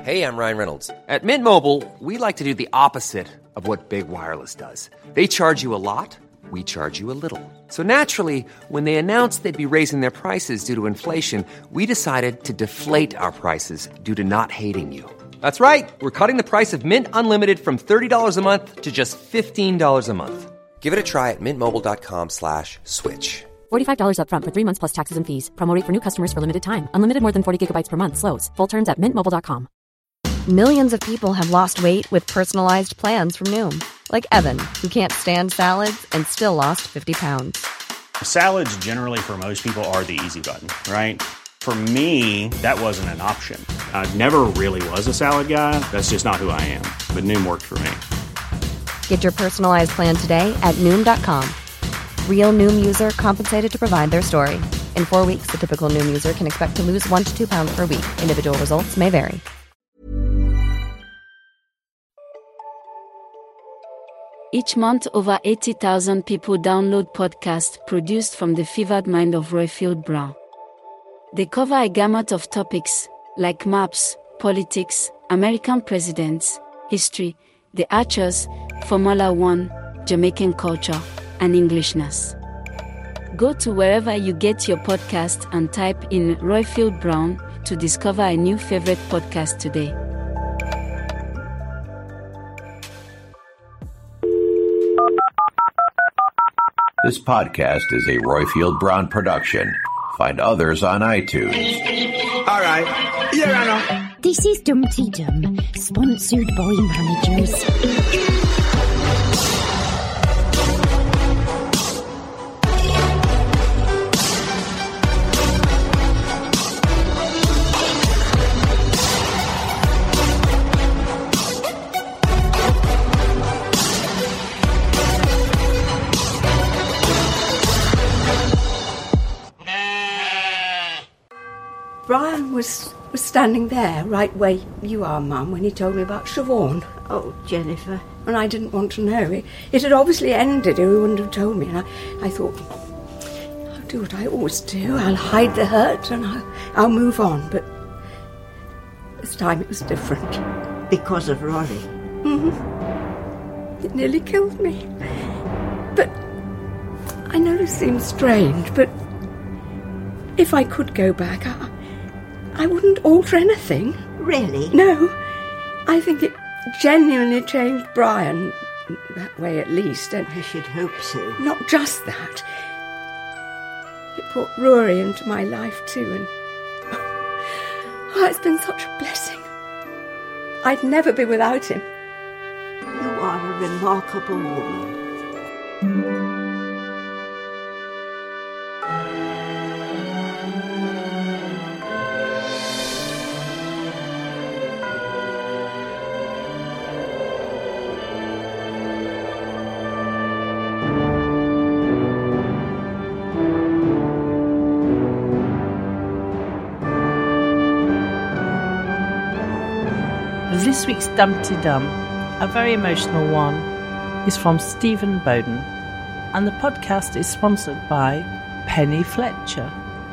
Hey, I'm Ryan Reynolds. At Mint Mobile, we like to do the opposite of what Big Wireless does. They charge you a lot, we charge you a little. So naturally, when they announced they'd be raising their prices due to inflation, we decided to deflate our prices due to not hating you. That's right. We're cutting the price of Mint Unlimited from $30 a month to just $15 a month. Give it a try at mintmobile.com/switch. $45 up front for 3 months plus taxes and fees. Promo rate for new customers for limited time. Unlimited more than 40 gigabytes per month. Slows full terms at mintmobile.com. Millions of people have lost weight with personalized plans from Noom. Like Evan, who can't stand salads and still lost 50 pounds. Salads generally for most people are the easy button, right? For me, that wasn't an option. I never really was a salad guy. That's just not who I am. But Noom worked for me. Get your personalized plan today at Noom.com. Real Noom user compensated to provide their story. In 4 weeks, the typical Noom user can expect to lose 1 to 2 pounds per week. Individual results may vary. Each month, over 80,000 people download podcasts produced from the fevered mind of Roifield Brown. They cover a gamut of topics like maps, politics, American presidents, history, the Archers, Formula One, Jamaican culture, and Englishness. Go to wherever you get your podcast and type in Roifield Brown to discover a new favorite podcast today. This podcast is a Roifield Brown production. Find others on iTunes. All right. Yeah, I know. This is Dumpty Dum, sponsored by managers. Brian was standing there, right where you are, Mum, when he told me about Siobhan. Oh, Jennifer. And I didn't want to know. It had obviously ended, or he wouldn't have told me. And I thought, I'll do what I always do. I'll hide the hurt and I'll move on. But this time it was different. Because of Rory? Mm-hmm. It nearly killed me. But I know it seems strange, but if I could go back, I wouldn't alter anything. Really? No. I think it genuinely changed Brian. That way, at least. And I should hope so. Not just that. It brought Rory into my life, too. And it's been such a blessing. I'd never be without him. You are a remarkable woman. This week's Dumpty Dum, a very emotional one, is from Stephen Bowden, and the podcast is sponsored by Penny Fletcher.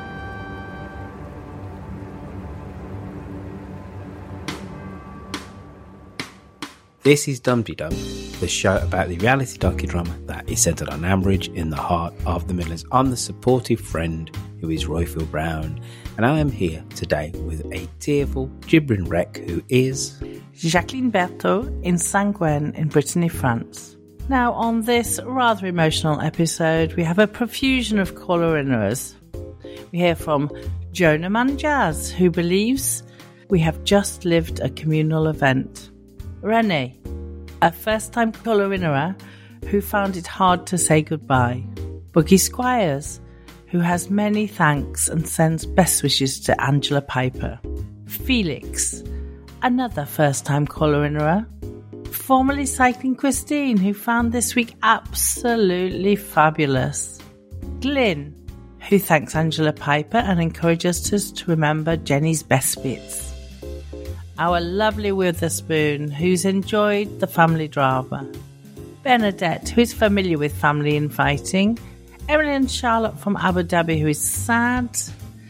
This is Dumpty Dum, the show about the reality docudrama that is centred on Ambridge in the heart of the Midlands. I'm the supportive friend who is Roifield Brown, and I am here today with a tearful, gibbering wreck who is Jacqueline Berthaud in Saint-Gwen in Brittany, France. Now, on this rather emotional episode, we have a profusion of caller-inners. We hear from Jonah Manjaz, who believes we have just lived a communal event. Renee, a first-time caller-innerer who found it hard to say goodbye. Boogie Squires, who has many thanks and sends best wishes to Angela Piper. Felix, another first-time caller-innerer. Formerly Cycling Christine, who found this week absolutely fabulous. Glyn, who thanks Angela Piper and encourages us to remember Jenny's best bits. Our lovely Witherspoon, who's enjoyed the family drama. Bernadette, who is familiar with family infighting. Emily and Charlotte from Abu Dhabi, who is sad.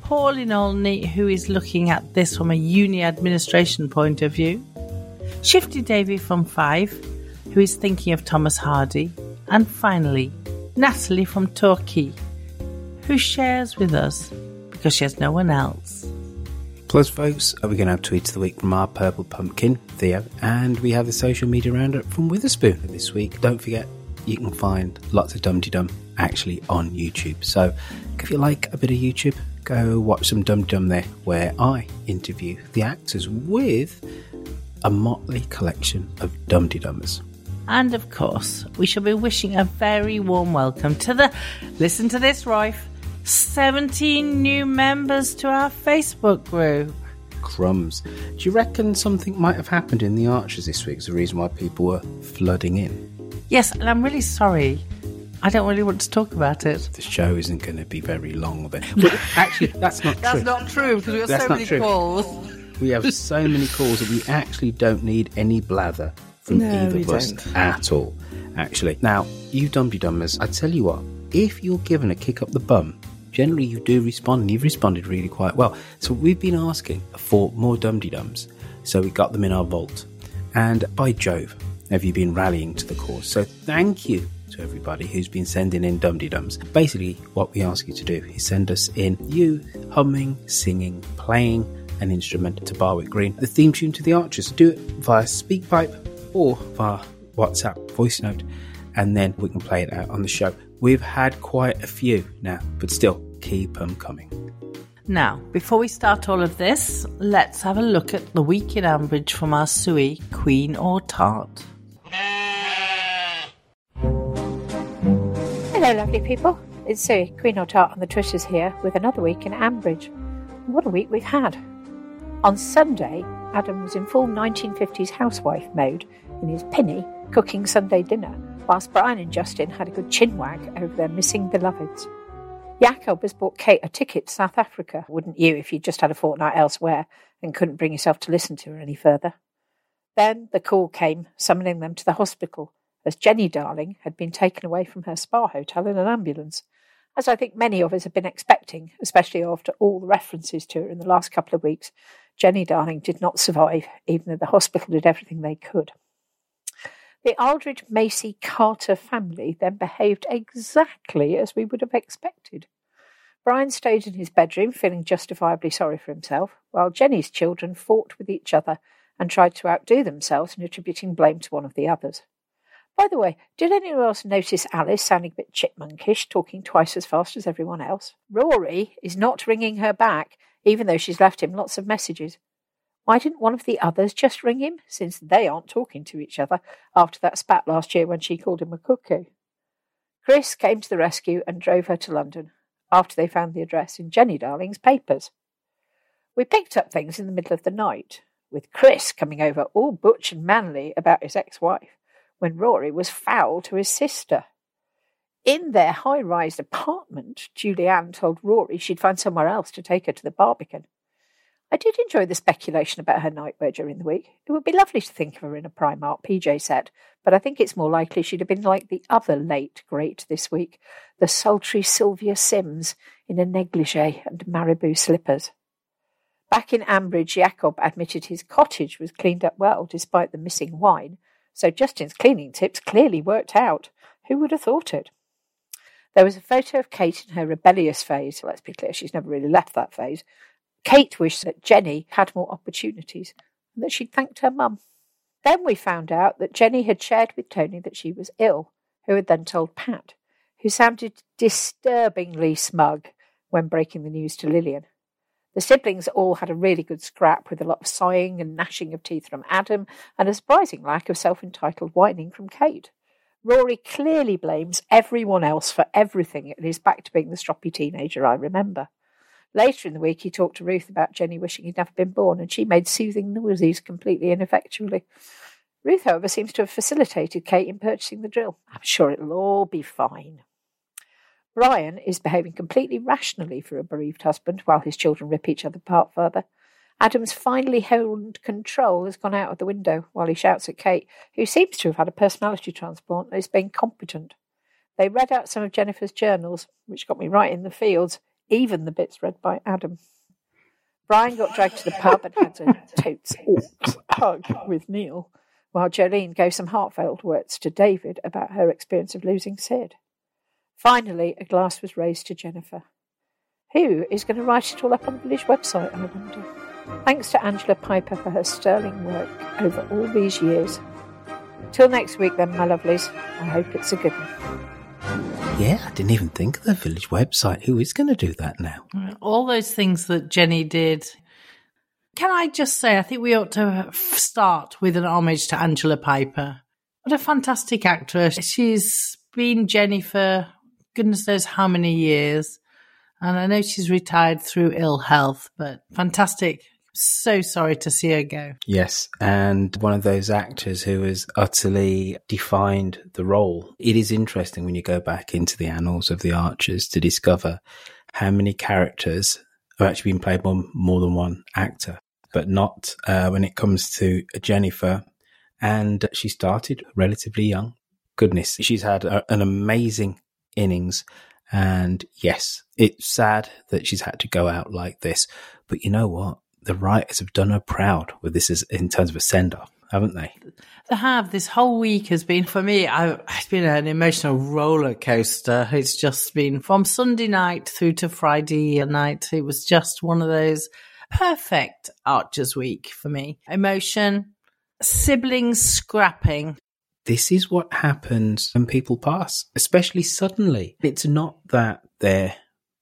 Pauline Olney, who is looking at this from a uni administration point of view, Shifty Davy from 5, who is thinking of Thomas Hardy, and finally, Natalie from Torquay, who shares with us because she has no one else. Plus, folks, we're going to have Tweets of the Week from our Purple Pumpkin, Theo, and we have the social media roundup from Witherspoon this week. Don't forget, you can find lots of Dum Dum actually on YouTube. So if you like a bit of YouTube, go watch some Dum Dum there, where I interview the actors with a motley collection of Dum Dummers. And of course, we shall be wishing a very warm welcome to the, listen to this, Rife, 17 new members to our Facebook group. Crumbs. Do you reckon something might have happened in the Archers this week as the reason why people were flooding in? Yes, and I'm really sorry. I don't really want to talk about it. The show isn't going to be very long of it. But actually, that's not true. That's not true, because we have so many calls. We have so many calls that we actually don't need any blather from either of us at all, actually. Now, you Dum-de-Dummers, I tell you what, if you're given a kick up the bum, generally you do respond, and you've responded really quite well. So we've been asking for more Dum-de-Dums, so we got them in our vault. And by Jove, have you been rallying to the cause? So thank you to everybody who's been sending in Dum-de-Dums. Basically, what we ask you to do is send us in you humming, singing, playing an instrument to Barwick Green, the theme tune to the Archers. Do it via SpeakPipe or via WhatsApp voice note, and then we can play it out on the show. We've had quite a few now, but still, keep them coming. Now, before we start all of this, let's have a look at the week in Ambridge from our Sui, Queen or Tart. Hello, lovely people. It's Sui, Queen or Tart on the Twitters here with another week in Ambridge. What a week we've had. On Sunday, Adam was in full 1950s housewife mode in his pinny, cooking Sunday dinner, whilst Brian and Justin had a good chinwag over their missing beloveds. Jacob has bought Kate a ticket to South Africa, wouldn't you, if you just had a fortnight elsewhere and couldn't bring yourself to listen to her any further? Then the call came, summoning them to the hospital, as Jenny Darling had been taken away from her spa hotel in an ambulance, as I think many of us have been expecting, especially after all the references to her in the last couple of weeks. Jenny Darling did not survive, even though the hospital did everything they could. The Aldridge Macy Carter family then behaved exactly as we would have expected. Brian stayed in his bedroom, feeling justifiably sorry for himself, while Jenny's children fought with each other and tried to outdo themselves in attributing blame to one of the others. By the way, did anyone else notice Alice sounding a bit chipmunkish, talking twice as fast as everyone else? Rory is not ringing her back, even though she's left him lots of messages. Why didn't one of the others just ring him, since they aren't talking to each other after that spat last year when she called him a cuckoo? Chris came to the rescue and drove her to London, after they found the address in Jenny Darling's papers. We picked up things in the middle of the night, with Chris coming over all butch and manly about his ex-wife, when Rory was foul to his sister. In their high-rise apartment, Julianne told Rory she'd find somewhere else to take her to the Barbican. I did enjoy the speculation about her nightwear during the week. It would be lovely to think of her in a Primark PJ set, but I think it's more likely she'd have been like the other late great this week, the sultry Sylvia Sims in a negligee and marabou slippers. Back in Ambridge, Jacob admitted his cottage was cleaned up well despite the missing wine, so Justin's cleaning tips clearly worked out. Who would have thought it? There was a photo of Kate in her rebellious phase. Let's be clear, she's never really left that phase. Kate wished that Jenny had more opportunities and that she'd thanked her mum. Then we found out that Jenny had shared with Tony that she was ill, who had then told Pat, who sounded disturbingly smug when breaking the news to Lillian. The siblings all had a really good scrap, with a lot of sighing and gnashing of teeth from Adam and a surprising lack of self-entitled whining from Kate. Rory clearly blames everyone else for everything and is back to being the stroppy teenager I remember. Later in the week, he talked to Ruth about Jenny wishing he'd never been born, and she made soothing noises completely ineffectually. Ruth, however, seems to have facilitated Kate in purchasing the drill. I'm sure it'll all be fine. Brian is behaving completely rationally for a bereaved husband while his children rip each other apart further. Adam's finely honed control has gone out of the window while he shouts at Kate, who seems to have had a personality transplant and is being competent. They read out some of Jennifer's journals, which got me right in the fields. even the bits read by Adam. Brian got dragged to the pub and had a totes hug with Neil, while Jolene gave some heartfelt words to David about her experience of losing Sid. Finally, a glass was raised to Jennifer. Who is going to write it all up on the village website, I wonder? Thanks to Angela Piper for her sterling work over all these years. Till next week then, my lovelies. I hope it's a good one. Yeah, I didn't even think of the village website. Who is going to do that now? All those things that Jenny did. Can I just say, I think we ought to start with an homage to Angela Piper. What a fantastic actress. She's been Jenny for goodness knows how many years. And I know she's retired through ill health, but fantastic. So sorry to see her go. Yes, and one of those actors who has utterly defined the role. It is interesting when you go back into the annals of the Archers to discover how many characters have actually been played by more than one actor, but not when it comes to Jennifer. And she started relatively young. Goodness, she's had an amazing innings. And yes, it's sad that she's had to go out like this. But you know what? The writers have done her proud with this in terms of a send-off, haven't they? They have. This whole week has been, for me, it's been an emotional roller coaster. It's just been from Sunday night through to Friday night. It was just one of those perfect Archers week for me. Emotion, siblings scrapping. This is what happens when people pass, especially suddenly. It's not that they're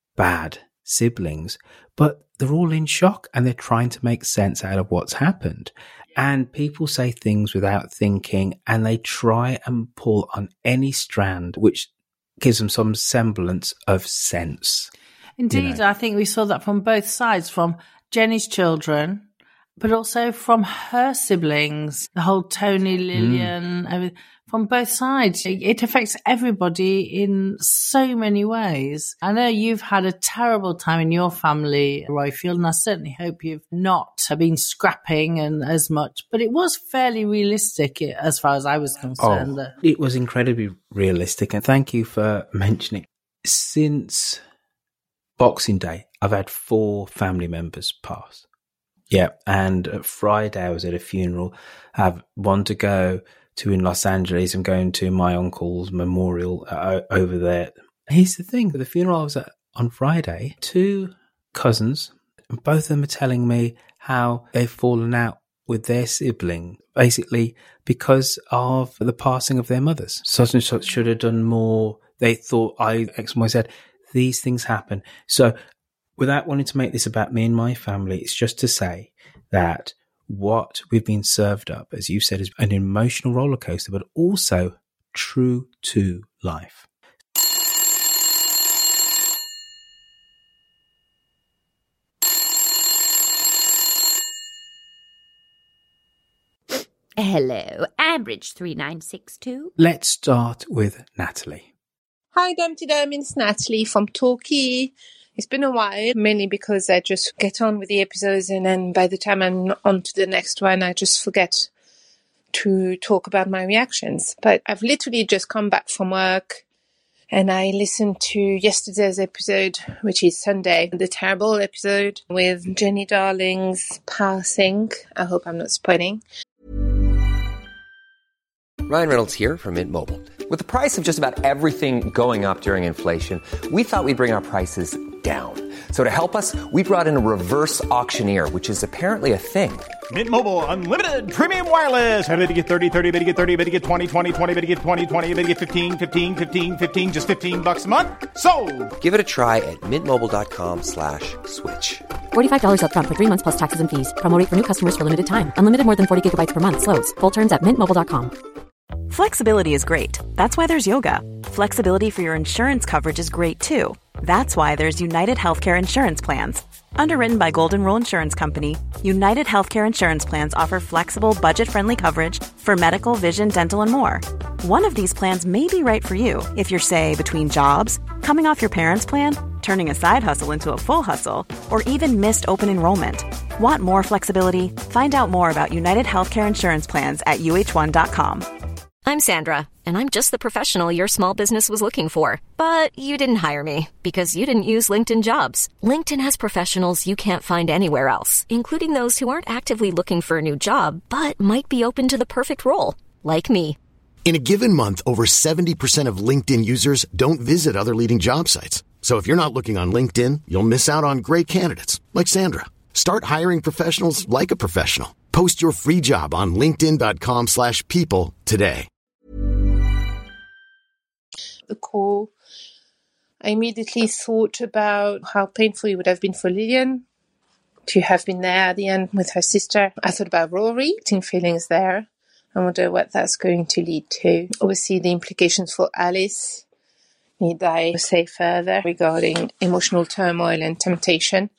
bad siblings, but they're all in shock and they're trying to make sense out of what's happened. And people say things without thinking and they try and pull on any strand which gives them some semblance of sense. Indeed, you know? I think we saw that from both sides, from Jenny's children, but also from her siblings, the whole Tony, Lillian, from both sides. It affects everybody in so many ways. I know you've had a terrible time in your family, Roifield, and I certainly hope you've not been scrapping and as much, but it was fairly realistic as far as I was concerned. It was incredibly realistic, and thank you for mentioning. Since Boxing Day, I've had 4 family members pass. Yeah, and Friday I was at a funeral. I have one to go to in Los Angeles. I'm going to my uncle's memorial over there. Here's the thing. For the funeral I was at on Friday, 2 cousins, and both of them are telling me how they've fallen out with their sibling, basically because of the passing of their mothers. Such and such should have done more. They thought X, Y, Z. These things happen. So without wanting to make this about me and my family, it's just to say that what we've been served up, as you said, is an emotional roller coaster, but also true to life. Hello, Ambridge 3962. Let's start with Natalie. Hi, Dumpty Dum, it's Natalie from Torquay. It's been a while, mainly because I just get on with the episodes and then by the time I'm on to the next one, I just forget to talk about my reactions. But I've literally just come back from work and I listened to yesterday's episode, which is Sunday, the terrible episode with Jenny Darling's passing. I hope I'm not spoiling. Ryan Reynolds here from Mint Mobile. With the price of just about everything going up during inflation, we thought we'd bring our prices down. So to help us, we brought in a reverse auctioneer, which is apparently a thing. Mint Mobile Unlimited Premium Wireless. How to get 30, 30, bit to get 30, bit to get 20, 20, 20, bit to get 20, 20, bit to get 15, 15, 15, 15, just $15 a month? Sold! Give it a try at mintmobile.com/switch. $45 up front for 3 months plus taxes and fees. Promo rate for new customers for limited time. Unlimited more than 40 gigabytes per month. Slows full terms at mintmobile.com. Flexibility is great. That's why there's yoga. Flexibility for your insurance coverage is great too. That's why there's United Healthcare Insurance Plans. Underwritten by Golden Rule Insurance Company, United Healthcare Insurance Plans offer flexible, budget-friendly coverage for medical, vision, dental, and more. One of these plans may be right for you if you're, say, between jobs, coming off your parents' plan, turning a side hustle into a full hustle, or even missed open enrollment. Want more flexibility? Find out more about United Healthcare Insurance Plans at UH1.com. I'm Sandra, and I'm just the professional your small business was looking for. But you didn't hire me because you didn't use LinkedIn Jobs. LinkedIn has professionals you can't find anywhere else, including those who aren't actively looking for a new job, but might be open to the perfect role, like me. In a given month, over 70% of LinkedIn users don't visit other leading job sites. So if you're not looking on LinkedIn, you'll miss out on great candidates like Sandra. Start hiring professionals like a professional. Post your free job on linkedin.com/people today. The call, I immediately thought about how painful it would have been for Lillian to have been there at the end with her sister. I thought about Rory, feelings there. I wonder what that's going to lead to. Obviously, the implications for Alice. Need I say further regarding emotional turmoil and temptation?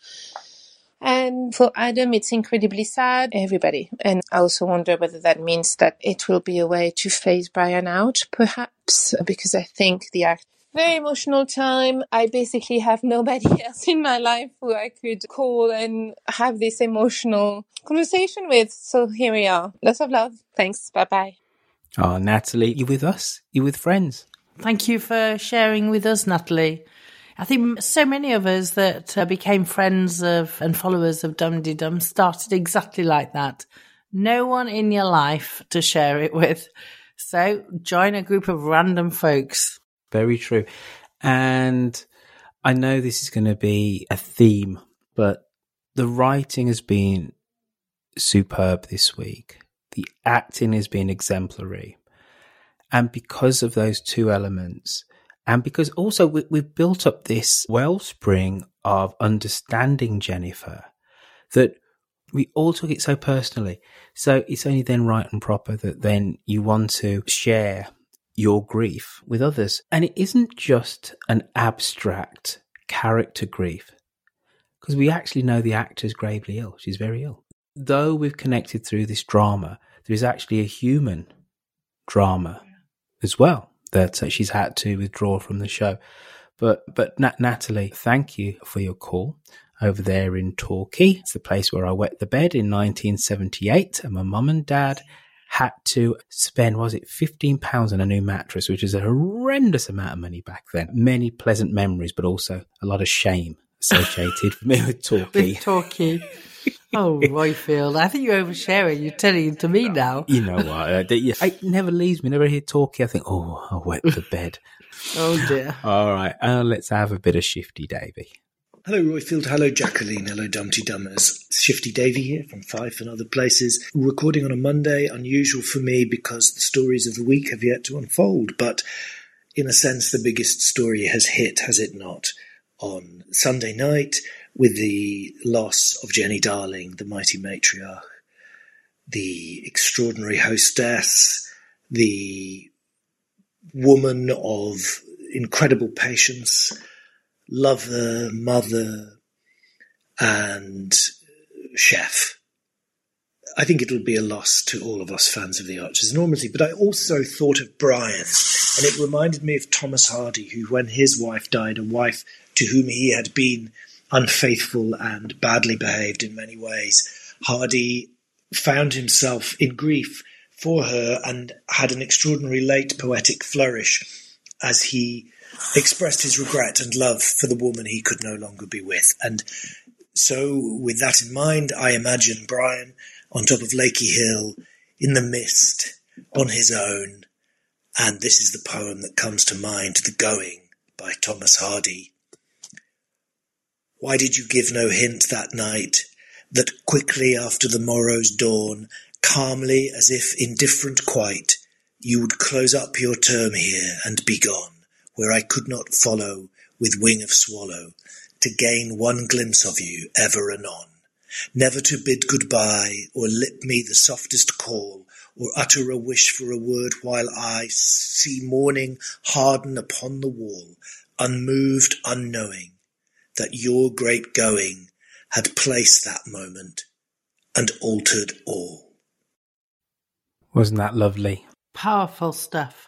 And for Adam, it's incredibly sad, everybody. And I also wonder whether that means that it will be a way to phase Brian out, perhaps, because I think the act very emotional time. I basically have nobody else in my life who I could call and have this emotional conversation with. So here we are. Lots of love. Thanks. Bye-bye. Oh, Natalie, you with us? You with friends? Thank you for sharing with us, Natalie. I think so many of us that became friends of and followers of Dum Dee Dum started exactly like that. No one in your life to share it with. So join a group of random folks. Very true. And I know this is going to be a theme, but the writing has been superb this week. The acting has been exemplary. And because of those two elements, and because also we've built up this wellspring of understanding Jennifer, that we all took it so personally. So it's only then right and proper that then you want to share your grief with others. And it isn't just an abstract character grief, because we actually know the actor's gravely ill. She's very ill. Though we've connected through this drama, there is actually a human drama as well that she's had to withdraw from the show. But Natalie, thank you for your call over there in Torquay. It's the place where I wet the bed in 1978, and my mum and dad had to spend, was it £15 on a new mattress, which is a horrendous amount of money back then. Many pleasant memories, but also a lot of shame associated for me with Torquay. With Torquay. Oh, Roifield, I think you're oversharing. You're telling it to me now. You know what? It never leaves me. Never hear Torquay. I think, oh, I'll wet the bed. Oh, dear. All right. Let's have a bit of Shifty Davy. Hello, Roifield. Hello, Jacqueline. Hello, Dumpty Dummers. Shifty Davy here from Fife and other places. Recording on a Monday, unusual for me because the stories of the week have yet to unfold. But in a sense, the biggest story has hit, has it not? On Sunday night, with the loss of Jenny Darling, the mighty matriarch, the extraordinary hostess, the woman of incredible patience, lover, mother, and chef. I think it'll be a loss to all of us fans of the Archers enormously. But I also thought of Brian, and it reminded me of Thomas Hardy, who, when his wife died, a wife to whom he had been unfaithful and badly behaved in many ways, Hardy found himself in grief for her and had an extraordinary late poetic flourish as he expressed his regret and love for the woman he could no longer be with. And so with that in mind, I imagine Brian on top of Lakey Hill in the mist on his own. And this is the poem that comes to mind, The Going by Thomas Hardy. Why did you give no hint that night, that quickly after the morrow's dawn, calmly as if indifferent quite, you would close up your term here and be gone, where I could not follow with wing of swallow, to gain one glimpse of you ever anon, never to bid goodbye, or lip me the softest call, or utter a wish for a word while I see morning harden upon the wall, unmoved, unknowing, that your great going had placed that moment and altered all. Wasn't that lovely? Powerful stuff.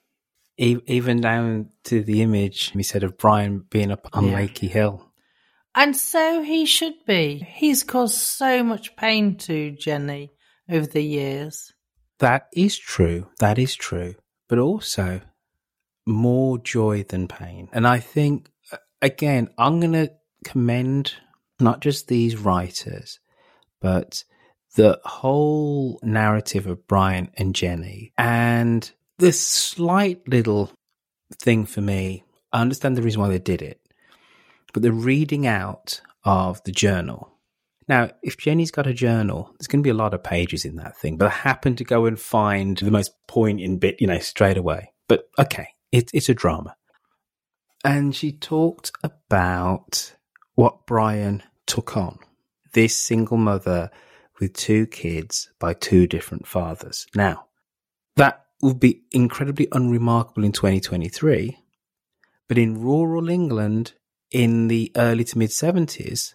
Even down to the image we said of Brian being up on Lakey Hill. And so he should be. He's caused so much pain to Jenny over the years. That is true. That is true. but also more joy than pain. And I think, again, I'm going to commend not just these writers, but the whole narrative of Brian and Jenny. And this slight little thing for me, I understand the reason why they did it, but the reading out of the journal. Now, if Jenny's got a journal, there's going to be a lot of pages in that thing, but I happened to go and find the most poignant bit, straight away. But okay, it's a drama. And she talked about what Brian took on. This single mother with 2 kids by 2 different fathers. Now, that would be incredibly unremarkable in 2023, but in rural England in the early to mid-70s,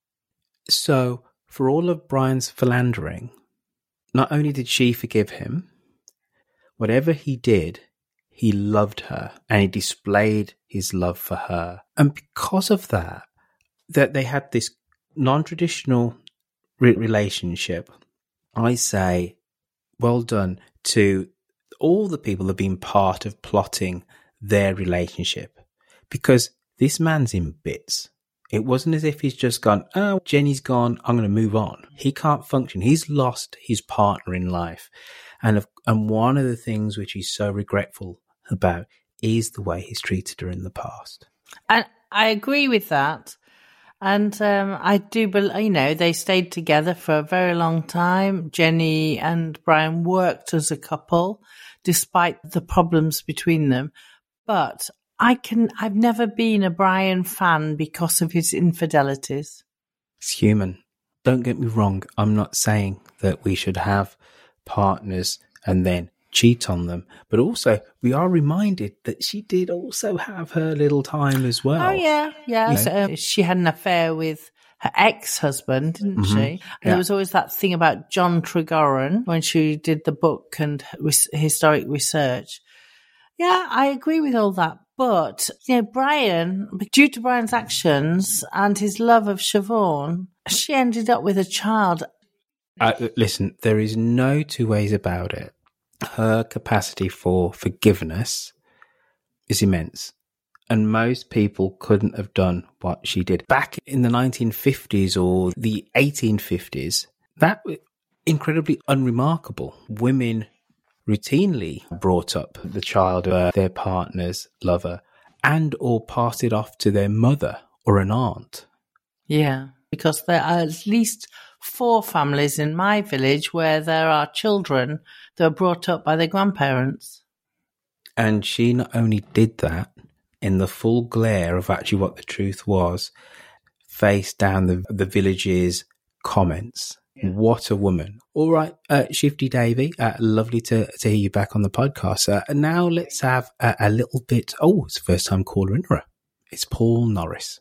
so for all of Brian's philandering, not only did she forgive him, whatever he did, he loved her and he displayed his love for her. And because of that they had this non-traditional relationship, I say, well done to all the people that have been part of plotting their relationship, because this man's in bits. It wasn't as if he's just gone, oh, Jenny's gone, I'm going to move on. He can't function. He's lost his partner in life. And one of the things which he's so regretful about is the way he's treated her in the past. And I agree with that. And I do believe, they stayed together for a very long time. Jenny and Brian worked as a couple, despite the problems between them. But I've never been a Brian fan because of his infidelities. It's human. Don't get me wrong. I'm not saying that we should have partners and then cheat on them. But also, we are reminded that she did also have her little time as well. Oh, yeah. Yeah. She had an affair with her ex-husband, didn't she? And there was always that thing about John Tregoran when she did the book and historic research. Yeah, I agree with all that. But, Brian, due to Brian's actions and his love of Siobhan, she ended up with a child. Listen, there is no 2 ways about it. Her capacity for forgiveness is immense. And most people couldn't have done what she did. Back in the 1950s or the 1850s, that was incredibly unremarkable. Women routinely brought up the child of their partner's lover and or passed it off to their mother or an aunt. Yeah, because there are at least 4 families in my village where there are children that are brought up by their grandparents. And she not only did that in the full glare of actually what the truth was, faced down the village's comments. Yeah. What a woman. All right, Shifty Davy, lovely to hear you back on the podcast. Now let's have a little bit... Oh, it's the first time caller in her. It's Paul Norris.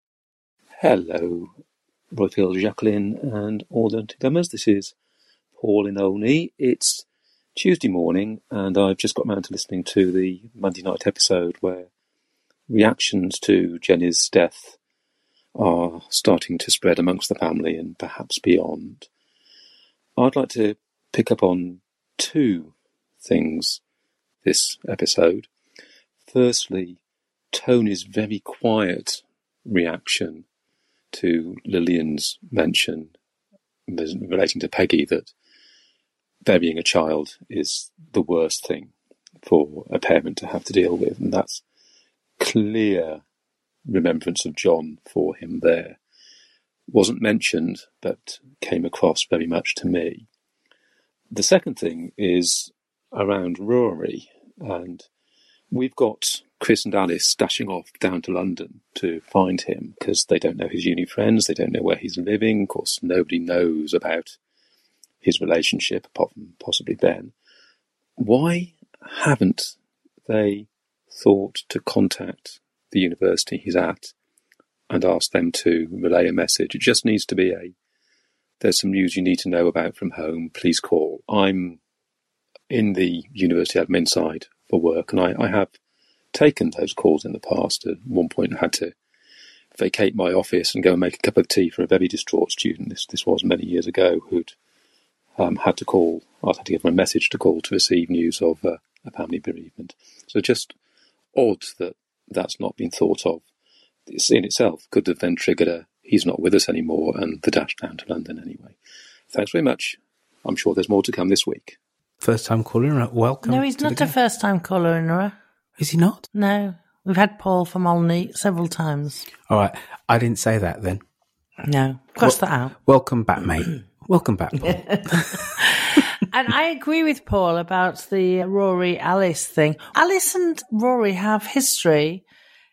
Hello, Royfield, Jacqueline and all the Dummers. This is Paul in Olney. It's Tuesday morning and I've just got round to listening to the Monday night episode where reactions to Jenny's death are starting to spread amongst the family and perhaps beyond. I'd like to pick up on 2 things this episode. Firstly, Tony's very quiet reaction to Lillian's mention relating to Peggy that burying a child is the worst thing for a parent to have to deal with, and that's clear remembrance of John for him there. Wasn't mentioned, but came across very much to me. The second thing is around Rory, and we've got Chris and Alice dashing off down to London to find him because they don't know his uni friends, they don't know where he's living. Of course, nobody knows about his relationship apart from possibly Ben. Why haven't they thought to contact the university he's at and ask them to relay a message? It just needs to be there's some news you need to know about from home, please call. I'm in the university admin side for work, and I have taken those calls in the past. At one point I had to vacate my office and go and make a cup of tea for a very distraught student. This was many years ago, who'd had to call. I had to give him a message to call to receive news of a family bereavement. So just odd that that's not been thought of. This in itself could have then triggered a he's not with us anymore and the dash down to London anyway. Thanks very much. I'm sure there's more to come this week. First time caller, welcome. No, he's not a first time caller, Nora. Is he not? No. We've had Paul from Olney several times. All right. I didn't say that then. No. Cross that out. Welcome back, mate. Welcome back, Paul. And I agree with Paul about the Rory-Alice thing. Alice and Rory have history.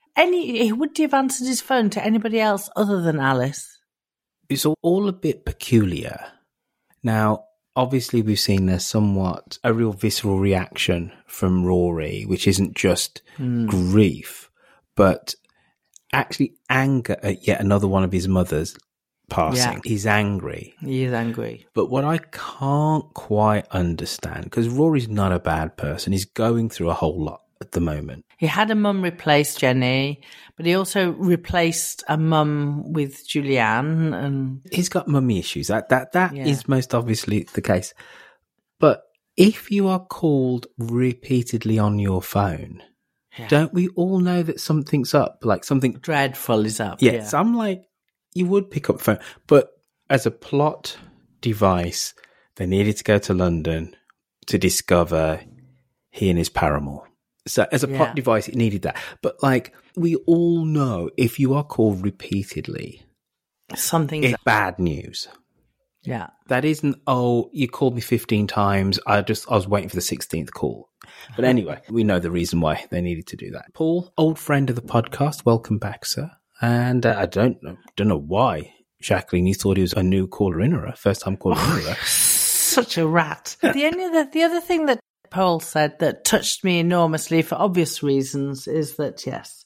Would he have answered his phone to anybody else other than Alice? It's all a bit peculiar. Now, obviously, we've seen a real visceral reaction from Rory, which isn't just grief, but actually anger at yet another one of his mothers passing. Yeah. He's angry. He is angry. But what I can't quite understand, because Rory's not a bad person, he's going through a whole lot at the moment. He had a mum replace Jenny, but he also replaced a mum with Julianne, and he's got mummy issues. That is most obviously the case. But if you are called repeatedly on your phone, don't we all know that something's up? Like something dreadful is up. Yes, I'm like, you would pick up the phone, but as a plot device, they needed to go to London to discover he and his paramour. So as a plot device, it needed that. But like, we all know if you are called repeatedly, it's bad news. Yeah. That isn't, you called me 15 times. I was waiting for the 16th call. But anyway, we know the reason why they needed to do that. Paul, old friend of the podcast, welcome back, sir. And I don't know why, Jacqueline, you thought he was a new caller in her, first time caller in her. Such a rat. The other thing that Paul said that touched me enormously for obvious reasons is that, yes,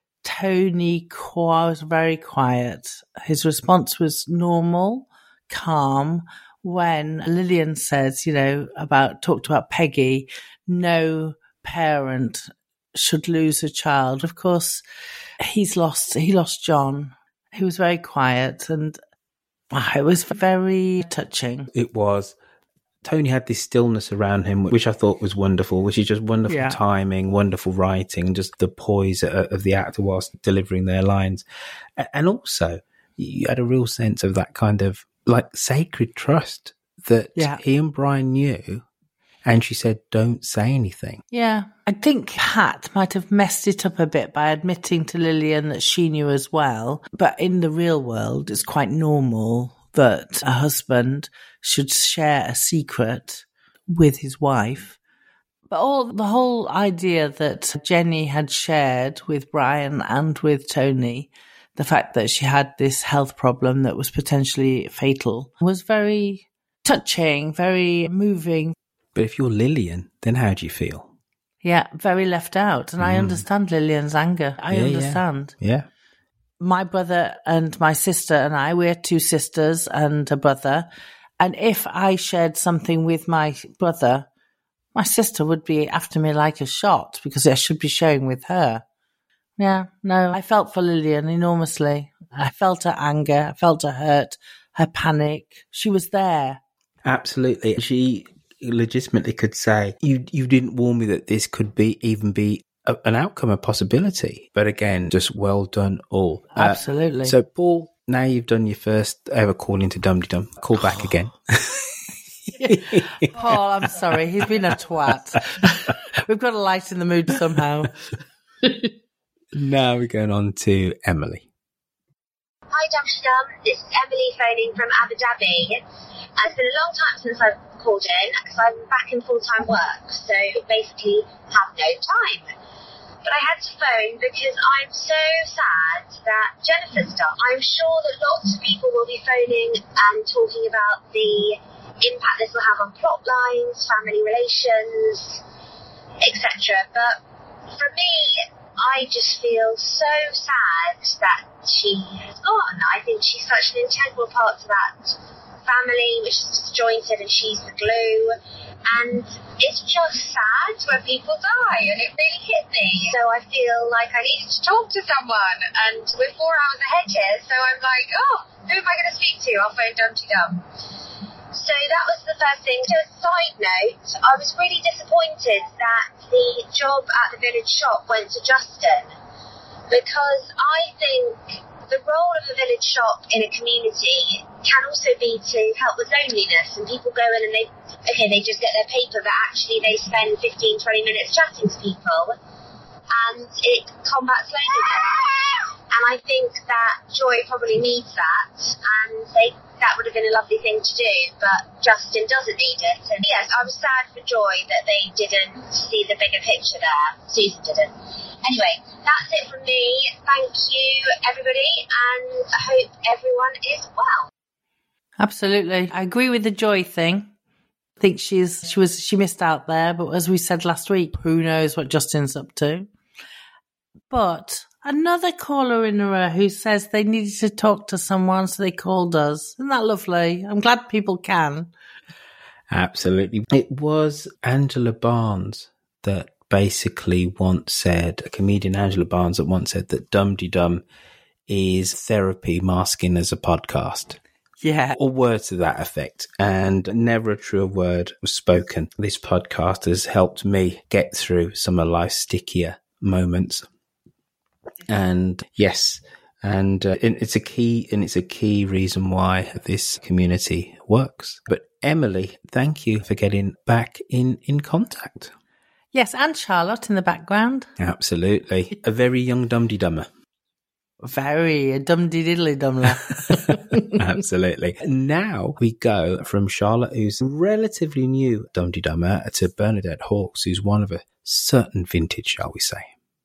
Tony was very quiet. His response was normal, calm. When Lillian says, talked about Peggy, no parent should lose a child. Of course, he lost John. He was very quiet and it was very touching. It was. Tony had this stillness around him, which I thought was wonderful, which is just wonderful timing, wonderful writing, and just the poise of the actor whilst delivering their lines. And also, you had a real sense of that kind of like sacred trust that he and Brian knew. And she said, don't say anything. Yeah. I think Pat might have messed it up a bit by admitting to Lillian that she knew as well. But in the real world, it's quite normal that a husband should share a secret with his wife. But the whole idea that Jenny had shared with Brian and with Tony, the fact that she had this health problem that was potentially fatal, was very touching, very moving. But if you're Lillian, then how do you feel? Yeah, very left out. And I understand Lillian's anger. I understand. Yeah. My brother and my sister and I, we're two sisters and a brother. And if I shared something with my brother, my sister would be after me like a shot because I should be sharing with her. Yeah, no, I felt for Lillian enormously. I felt her anger. I felt her hurt, her panic. She was there. Absolutely. She legitimately could say, you didn't warn me that this could even be an outcome, a possibility. But again, just well done all. Absolutely. So, Paul, now you've done your first ever call into Dum Dum. Call back again. Paul, I'm sorry. He's been a twat. We've got to lighten the mood somehow. Now we're going on to Emily. Hi, Dum. This is Emily phoning from Abu Dhabi. It's been a long time since I've called in because I'm back in full-time work, so basically have no time. But I had to phone because I'm so sad that Jennifer's died. I'm sure that lots of people will be phoning and talking about the impact this will have on plot lines, family relations, etc. But for me, I just feel so sad that she has gone. I think she's such an integral part to that family, which is disjointed, and she's the glue. And it's just sad when people die, and it really hit me. So I feel like I needed to talk to someone, and we're 4 hours ahead here, so I'm like, who am I going to speak to? I'll phone Dum. So that was the first thing. So, a side note, I was really disappointed that the job at the village shop went to Justin, because I think the role of a village shop in a community can also be to help with loneliness, and people go in and they just get their paper, but actually they spend 15-20 minutes chatting to people, and it combats loneliness. And I think that Joy probably needs that, and that would have been a lovely thing to do, but Justin doesn't need it. And yes, I was sad for Joy that they didn't see the bigger picture there. Susan didn't. Anyway, that's it from me. Thank you, everybody, and I hope everyone is well. Absolutely. I agree with the Joy thing. I think she missed out there, but as we said last week, who knows what Justin's up to. But another caller in a row who says they needed to talk to someone, so they called us. Isn't that lovely? I'm glad people can. Absolutely. It was Angela Barnes that basically once said, a comedian Angela Barnes that once said that Dum De Dum is therapy masking as a podcast. Yeah. Or words to that effect. And never a truer word was spoken. This podcast has helped me get through some of life's stickier moments. And yes, and it's a key reason why this community works. But Emily, thank you for getting back in contact. Yes, and Charlotte in the background. Absolutely. A very young Dum-de-Dummer. Very, a dum-de-diddly-dumler. Absolutely. Now we go from Charlotte, who's relatively new Dum-de-Dummer, to Bernadette Hawkes, who's one of a certain vintage, shall we say.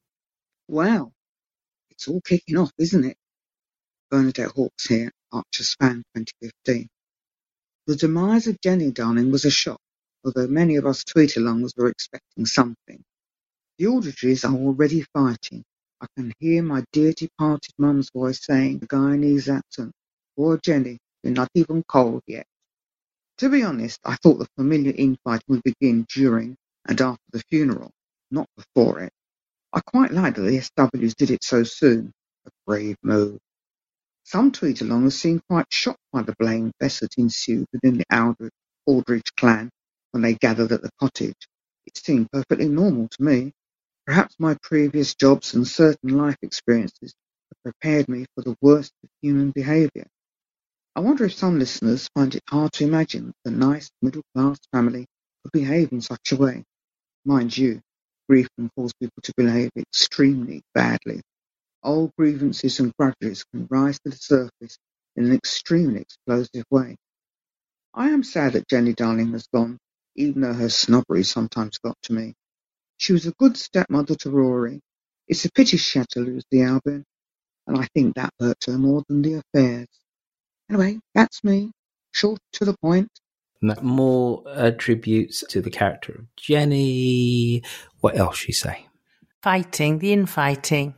Wow. It's all kicking off, isn't it? Bernadette Hawkes here, Archer's Fan 2015. The demise of Jenny Darling was a shock, although many of us tweet-alongs were expecting something. The Aldridges are already fighting. I can hear my dear departed mum's voice saying, the Guyanese accent, poor Jenny, you're not even cold yet. To be honest, I thought the familiar infight would begin during and after the funeral, not before it. I quite like that the SWs did it so soon. A brave move. Some tweet-alongers seemed quite shocked by the blame fest that ensued within the Aldridge clan when they gathered at the cottage. It seemed perfectly normal to me. Perhaps my previous jobs and certain life experiences have prepared me for the worst of human behaviour. I wonder if some listeners find it hard to imagine that a nice middle-class family could behave in such a way. Mind you, grief can cause people to behave extremely badly. Old grievances and grudges can rise to the surface in an extremely explosive way. I am sad that Jenny Darling has gone, even though her snobbery sometimes got to me. She was a good stepmother to Rory. It's a pity she had to lose the album, and I think that hurt her more than the affairs. Anyway, that's me. Short to the point. More tributes to the character of Jenny. What else she say? Fighting, the infighting,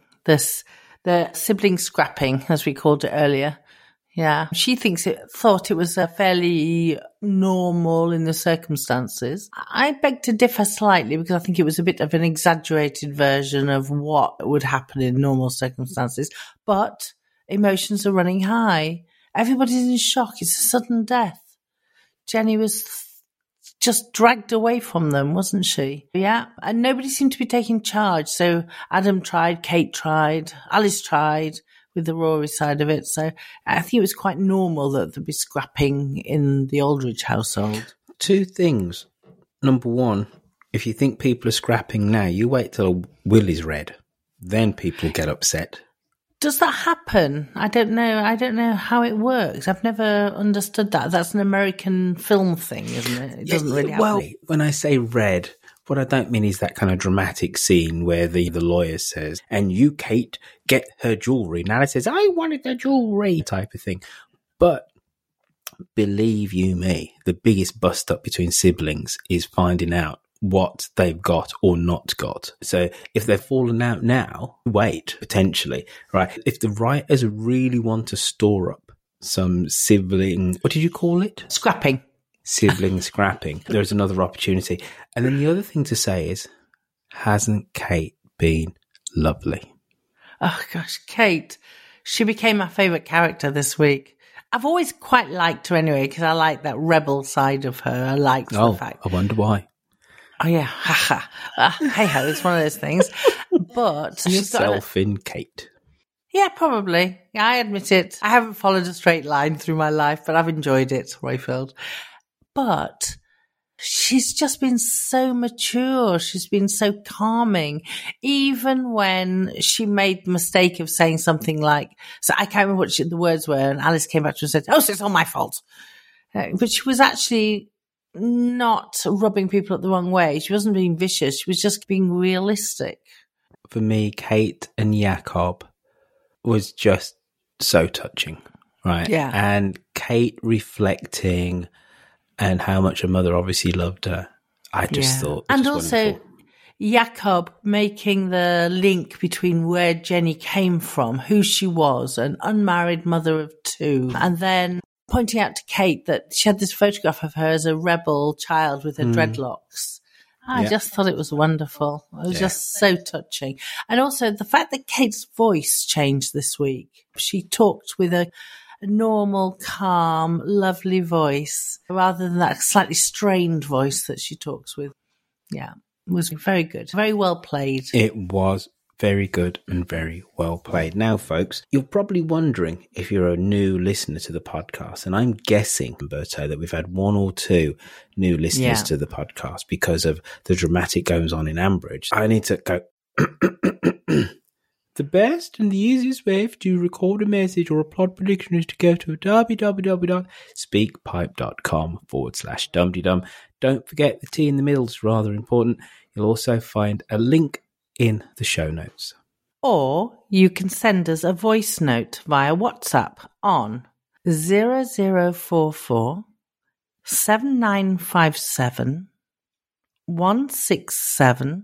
the sibling scrapping, as we called it earlier. Yeah, she thought it was fairly normal in the circumstances. I beg to differ slightly because I think it was a bit of an exaggerated version of what would happen in normal circumstances. But emotions are running high. Everybody's in shock. It's a sudden death. Jenny was just dragged away from them, wasn't she? Yeah, and nobody seemed to be taking charge. So Adam tried, Kate tried, Alice tried with the Rory side of it. So I think it was quite normal that there'd be scrapping in the Aldridge household. Two things. Number one, if you think people are scrapping now, you wait till a will is read. Then people get upset. Does that happen? I don't know. I don't know how it works. I've never understood that. That's an American film thing, isn't it? It doesn't really happen. Well, when I say read, what I don't mean is that kind of dramatic scene where the lawyer says, and you, Kate, get her jewellery. And Alice says, I wanted the jewellery type of thing. But believe you me, the biggest bust up between siblings is finding out what they've got or not got. So if they've fallen out now, wait, potentially, right? If the writers really want to store up some sibling, what did you call it? Scrapping. Sibling scrapping. There's another opportunity. And then the other thing to say is, hasn't Kate been lovely? Oh gosh, Kate. She became my favourite character this week. I've always quite liked her anyway, because I like that rebel side of her. I liked the fact. I wonder why. Oh, yeah. Hey-ho, it's one of those things. But she's got Yourself in Kate. Yeah, probably. Yeah, I admit it. I haven't followed a straight line through my life, but I've enjoyed it, Roifield. But she's just been so mature. She's been so calming. Even when she made the mistake of saying something like, so I can't remember what the words were, and Alice came back to her and said, oh, so it's all my fault. But she was actually not rubbing people up the wrong way. She wasn't being vicious. She was just being realistic. For me, Kate and Jakob was just so touching, right? Yeah. And Kate reflecting and how much her mother obviously loved her. I just thought. And also Jakob making the link between where Jenny came from, who she was, an unmarried mother of 2, and then pointing out to Kate that she had this photograph of her as a rebel child with her dreadlocks. I just thought it was wonderful. It was just so touching. And also the fact that Kate's voice changed this week. She talked with a normal, calm, lovely voice rather than that slightly strained voice that she talks with. Yeah, it was very good. Very well played. It was very good and very well played. Now, folks, you're probably wondering if you're a new listener to the podcast, and I'm guessing, Umberto, that we've had 1 or 2 new listeners to the podcast because of the dramatic goings on in Ambridge. I need to go. The best and the easiest way to record a message or a plot prediction is to go to www.speakpipe.com/dumdydum. Don't forget the T in the middle is rather important. You'll also find a link in the show notes. Or you can send us a voice note via WhatsApp on 0044 7957 167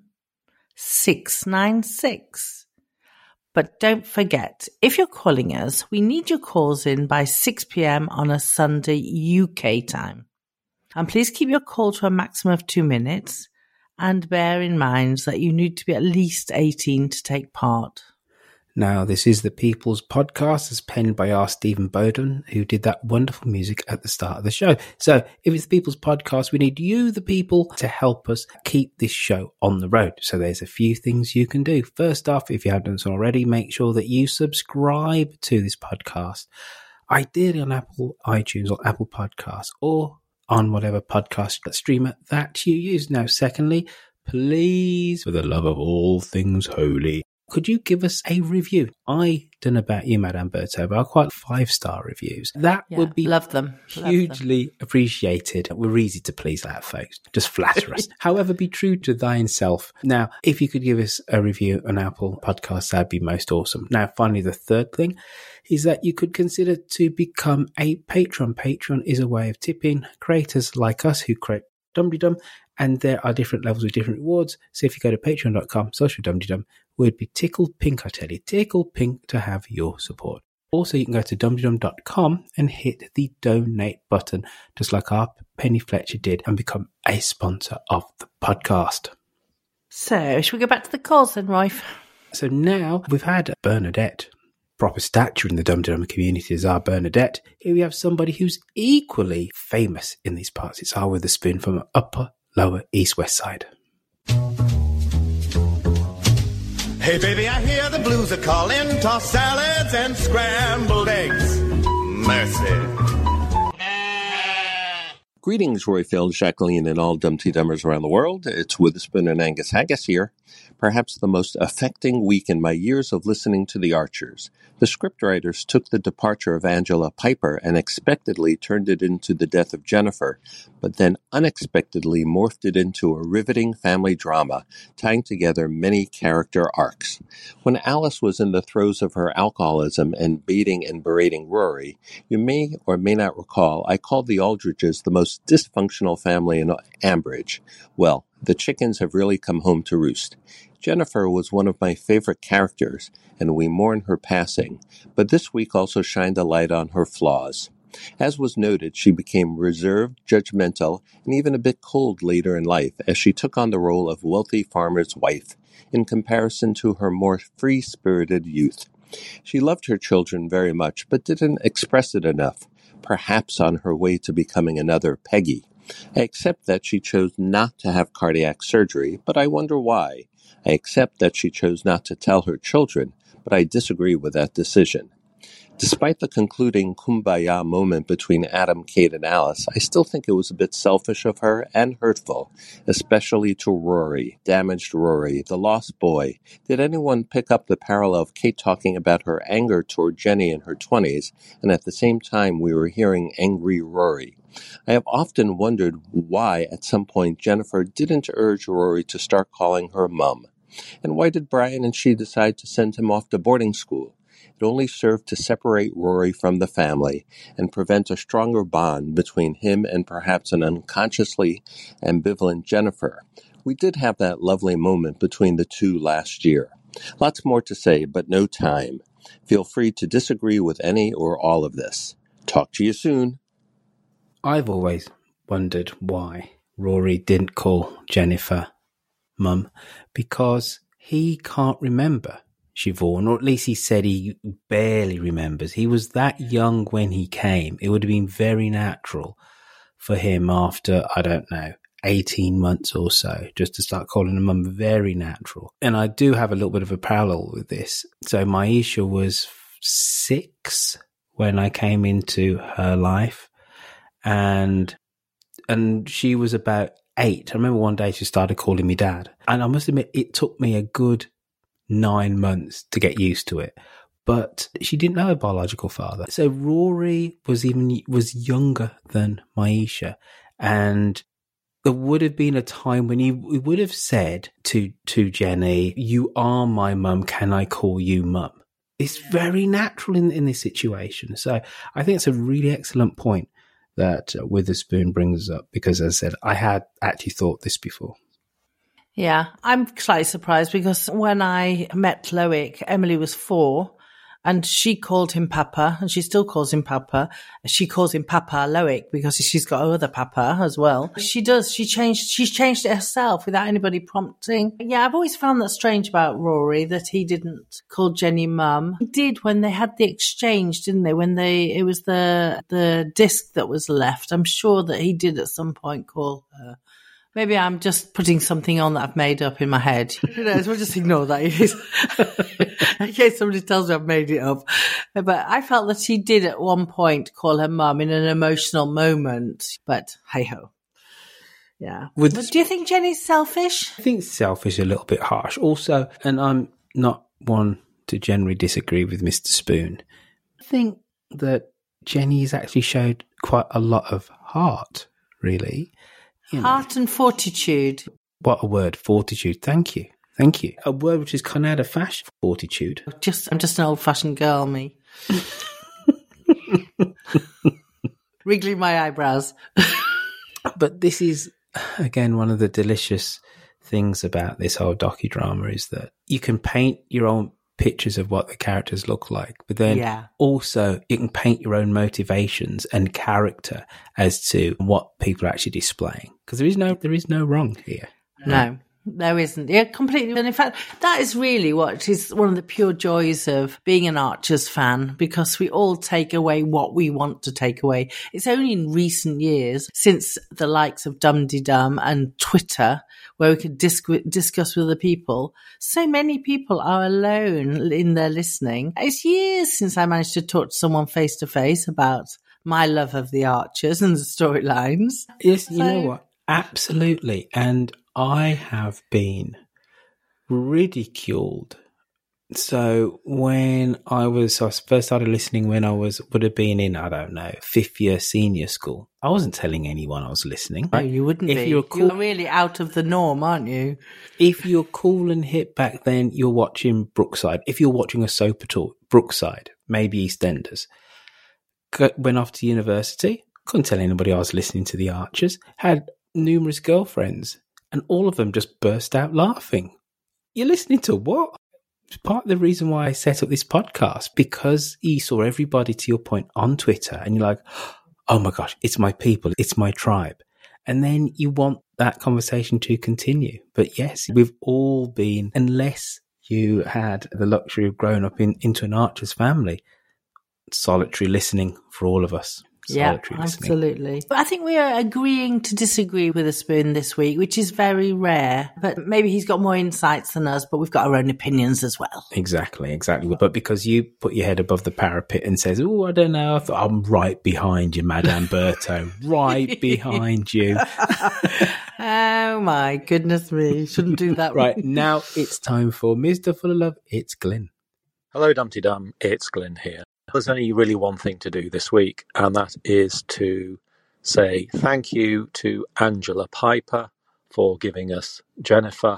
696. But don't forget, if you're calling us, we need your calls in by 6 p.m. on a Sunday UK time. And please keep your call to a maximum of 2 minutes. And bear in mind that you need to be at least 18 to take part. Now, this is the People's Podcast, as penned by our Stephen Bowden, who did that wonderful music at the start of the show. So, if it's the People's Podcast, we need you, the people, to help us keep this show on the road. So, there's a few things you can do. First off, if you haven't done so already, make sure that you subscribe to this podcast, ideally on Apple iTunes or Apple Podcasts, or on whatever podcast streamer that you use. Now, secondly, please, for the love of all things holy, could you give us a review? I don't know about you, Madame Berto, but I quite 5-star reviews. That would be love them. Hugely appreciated. We're easy to please, that folks. Just flatter us. However, be true to thine self. Now, if you could give us a review on Apple Podcasts, that'd be most awesome. Now, finally, the third thing is that you could consider to become a patron. Patreon is a way of tipping creators like us who create Dumdydum, and there are different levels with different rewards. So if you go to patreon.com/Dumdydum, we'd be tickled pink, I tell you, tickled pink to have your support. Also, you can go to dumdydum.com and hit the donate button, just like our Penny Fletcher did, and become a sponsor of the podcast. So, should we go back to the calls then, Rife? So now we've had Bernadette. Proper stature in the Dumdydum community is our Bernadette. Here we have somebody who's equally famous in these parts. It's our Witherspoon from Upper, Lower, East, West Side. Hey baby, I hear the blues are calling. Tossed salads and scrambled eggs. Mercy. Greetings, Roifield, Jacqueline, and all Dumty-Dummers around the world. It's Witherspoon and Angus Haggis here. Perhaps the most affecting week in my years of listening to The Archers. The scriptwriters took the departure of Angela Piper and expectedly turned it into the death of Jennifer, but then unexpectedly morphed it into a riveting family drama, tying together many character arcs. When Alice was in the throes of her alcoholism and beating and berating Rory, you may or may not recall I called the Aldridges the most dysfunctional family in Ambridge. Well, the chickens have really come home to roost. Jennifer was one of my favorite characters, and we mourn her passing, but this week also shined a light on her flaws. As was noted, she became reserved, judgmental, and even a bit cold later in life as she took on the role of wealthy farmer's wife, in comparison to her more free-spirited youth. She loved her children very much, but didn't express it enough. perhaps on her way to becoming another Peggy. I accept that she chose not to have cardiac surgery, but I wonder why. I accept that she chose not to tell her children, but I disagree with that decision. Despite the concluding kumbaya moment between Adam, Kate, and Alice, I still think it was a bit selfish of her and hurtful, especially to Rory, damaged Rory, the lost boy. Did anyone pick up the parallel of Kate talking about her anger toward Jenny in her 20s, and at the same time we were hearing angry Rory? I have often wondered why, at some point, Jennifer didn't urge Rory to start calling her Mum. And why did Brian and she decide to send him off to boarding school? It only served to separate Rory from the family and prevent a stronger bond between him and perhaps an unconsciously ambivalent Jennifer. We did have that lovely moment between the two last year. Lots more to say, but no time. Feel free to disagree with any or all of this. Talk to you soon. I've always wondered why Rory didn't call Jennifer Mum, because he can't remember Siobhan, or at least he said he barely remembers. He was that young when he came. It would have been very natural for him after, 18 months or so, just to start calling her Mum. Very natural. And I do have a little bit of a parallel with this. So Maisha was 6 when I came into her life, and she was about 8. I remember one day she started calling me Dad. And I must admit, it took me a good 9 months to get used to it, but she didn't know a biological father. So Rory was younger than Maisha, and there would have been a time when he would have said to Jenny, "You are my mum. Can I call you Mum?" It's very natural in this situation. So I think it's a really excellent point that Witherspoon brings up, because, as I said, I had actually thought this before. Yeah, I'm slightly surprised because when I met Loic, Emily was 4 and she called him Papa, and she still calls him Papa. She calls him Papa Loic because she's got other Papa as well. She does. She's changed it herself without anybody prompting. Yeah, I've always found that strange about Rory, that he didn't call Jenny Mum. He did when they had the exchange, didn't they? When it was the disc that was left. I'm sure that he did at some point call her. Maybe I'm just putting something on that I've made up in my head. Who knows? We'll just ignore that in case somebody tells me I've made it up. But I felt that she did at one point call her Mum in an emotional moment. But hey-ho. Yeah. But do you think Jenny's selfish? I think selfish is a little bit harsh. Also, and I'm not one to generally disagree with Mr. Spoon, I think that Jenny's actually showed quite a lot of heart, really. Heart and fortitude. What a word, fortitude. Thank you. Thank you. A word which has come out of fashion, fortitude. I'm just an old-fashioned girl, me. Wriggling my eyebrows. But this is, again, one of the delicious things about this whole docudrama is that you can paint your own pictures of what the characters look like, but then also you can paint your own motivations and character as to what people are actually displaying, because there is no wrong here. No, there isn't. Yeah, completely. And in fact, that is really what is one of the pure joys of being an Archers fan, because we all take away what we want to take away. It's only in recent years, since the likes of Dum-de-Dum and Twitter, where we could discuss with other people. So many people are alone in their listening. It's years since I managed to talk to someone face to face about my love of the Archers and the storylines. Yes, you know what? Absolutely. And I have been ridiculed. So when I first started listening when I would have been in, 5th year senior school. I wasn't telling anyone I was listening. No, you wouldn't be. You're really out of the norm, aren't you? If you're cool and hip back then, you're watching Brookside. If you're watching a soap at all, Brookside, maybe EastEnders. Went off to university. Couldn't tell anybody I was listening to the Archers. Had numerous girlfriends, and all of them just burst out laughing. You're listening to what? It's part of the reason why I set up this podcast, because you saw everybody, to your point, on Twitter, and you're like, oh my gosh, it's my people, it's my tribe. And then you want that conversation to continue. But yes, we've all been, unless you had the luxury of growing up into an Archers family, solitary listening for all of us. solitary listening. Absolutely. But I think we are agreeing to disagree with Witherspoon this week, which is very rare. But maybe he's got more insights than us, but we've got our own opinions as well. Exactly. But because you put your head above the parapet and says, oh, I don't know, I'm right behind you, Madame Berto, right behind you. Oh my goodness me, shouldn't do that. Right, now it's time for Mr. Full of Love. It's Glyn. Hello, Dumpty Dum. It's Glyn here. There's only really one thing to do this week, and that is to say thank you to Angela Piper for giving us Jennifer,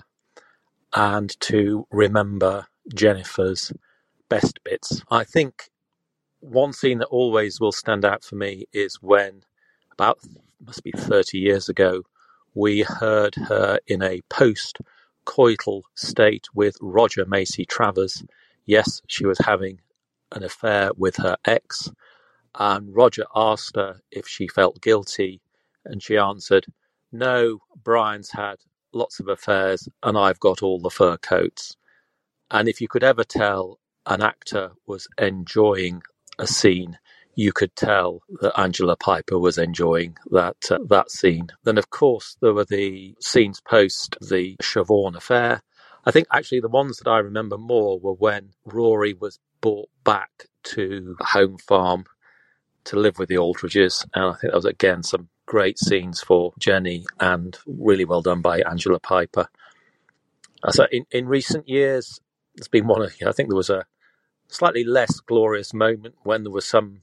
and to remember Jennifer's best bits. I think one scene that always will stand out for me is when, about must be 30 years ago, we heard her in a post-coital state with Roger Macy Travers. Yes, she was having an affair with her ex, and Roger asked her if she felt guilty, and she answered, no, Brian's had lots of affairs and I've got all the fur coats. And if you could ever tell an actor was enjoying a scene, you could tell that Angela Piper was enjoying that scene. Then, of course, there were the scenes post the Siobhan affair. I think actually the ones that I remember more were when Rory was brought back to the home farm to live with the Aldridges. And I think that was, again, some great scenes for Jenny and really well done by Angela Piper. So in recent years, there's been one, I think there was a slightly less glorious moment when there was some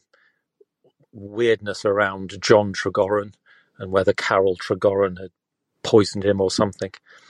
weirdness around John Tregoran and whether Carol Tregoran had poisoned him or something.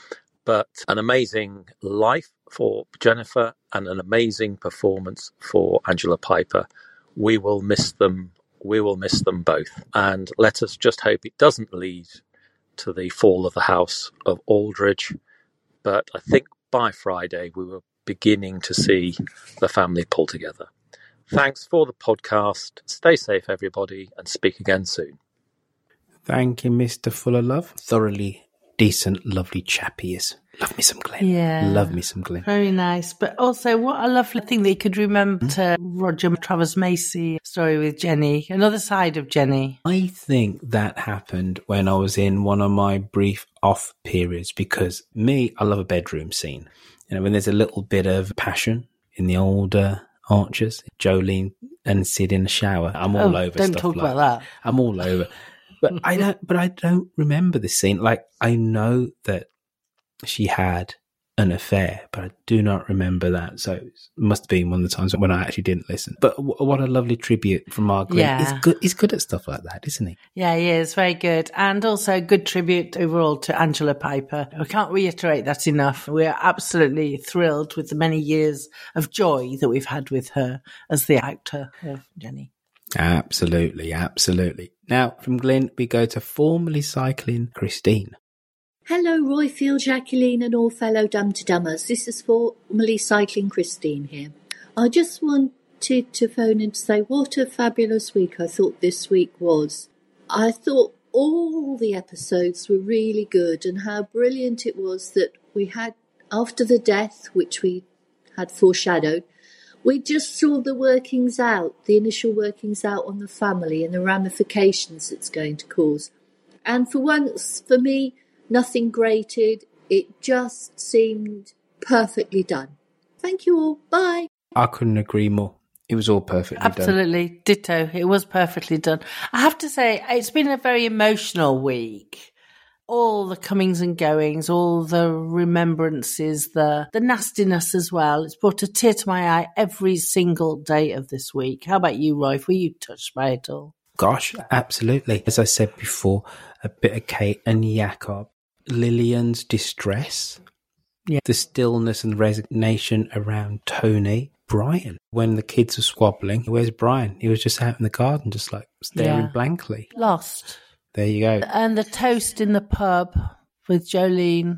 But an amazing life for Jennifer and an amazing performance for Angela Piper. We will miss them. We will miss them both. And let us just hope it doesn't lead to the fall of the House of Aldridge. But I think by Friday we were beginning to see the family pull together. Thanks for the podcast. Stay safe, everybody, and speak again soon. Thank you, Mr. Full of Love. Thoroughly decent, lovely chap he is. Love me some Glyn. Yeah. Love me some Glyn. Very nice. But also, what a lovely thing that you could remember to Roger Travers Macy story with Jenny. Another side of Jenny. I think that happened when I was in one of my brief off periods, because I love a bedroom scene. You know, when there's a little bit of passion in the older Archers, Jolene and Sid in the shower. I'm all over don't stuff talk like about that. I'm all over. But I don't remember this scene. Like, I know that she had an affair, but I do not remember that. So it must have been one of the times when I actually didn't listen. But what a lovely tribute from Mark Glyn. Yeah. He's good at stuff like that, isn't he? Yeah, he is. Very good. And also a good tribute overall to Angela Piper. I can't reiterate that enough. We are absolutely thrilled with the many years of joy that we've had with her as the actor of Jenny. Absolutely, absolutely. Now, from Glyn, we go to formerly cycling Christine. Hello, Royfield, Jacqueline and all fellow Dum-to-Dummers. This is formerly cycling Christine here. I just wanted to phone in to say what a fabulous week I thought this week was. I thought all the episodes were really good, and how brilliant it was that we had, after the death, which we had foreshadowed, we just saw the workings out, the initial workings out on the family and the ramifications it's going to cause. And for once, for me, nothing grated. It just seemed perfectly done. Thank you all. Bye. I couldn't agree more. It was all perfectly done. Absolutely. Ditto. It was perfectly done. I have to say, it's been a very emotional week. All the comings and goings, all the remembrances, the nastiness as well. It's brought a tear to my eye every single day of this week. How about you, Roy? Were you touched by it all? Gosh, absolutely. As I said before, a bit of Kate and Jakob. Lillian's distress. Yeah. The stillness and resignation around Tony. Brian, when the kids were squabbling, where's Brian? He was just out in the garden, just like staring blankly. Lost. There you go. And the toast in the pub with Jolene.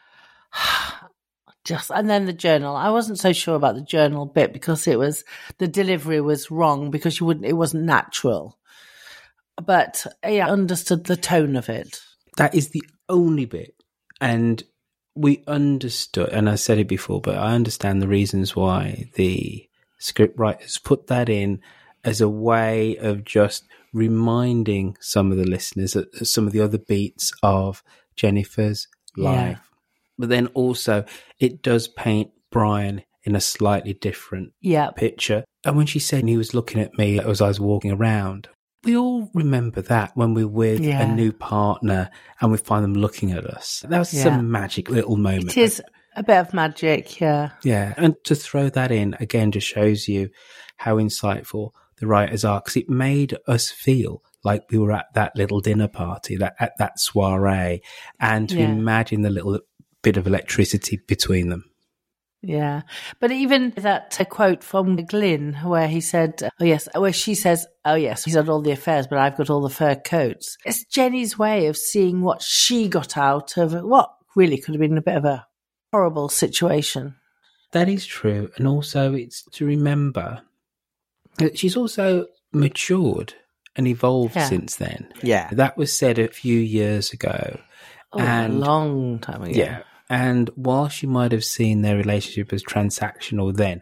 And then the journal. I wasn't so sure about the journal bit because the delivery was wrong because it wasn't natural. But I understood the tone of it. That is the only bit. And we understood, and I said it before, but I understand the reasons why the script writers put that in as a way of just reminding some of the listeners that some of the other beats of Jennifer's life. Yeah. But then also it does paint Brian in a slightly different picture. And when she said he was looking at me as I was walking around, we all remember that when we're with a new partner and we find them looking at us. That was some magic little moment. It is a bit of magic, yeah. Yeah, and to throw that in, again, just shows you how insightful the writers are, because it made us feel like we were at that little dinner party, at that soiree, and to imagine the little bit of electricity between them. Yeah. But even that quote from Glyn where he said, where she says, oh yes, he's had all the affairs, but I've got all the fur coats. It's Jenny's way of seeing what she got out of what really could have been a bit of a horrible situation. That is true. And also it's to remember that she's also matured and evolved since then. Yeah. That was said a few years ago. A long time ago. Yeah. And while she might have seen their relationship as transactional then,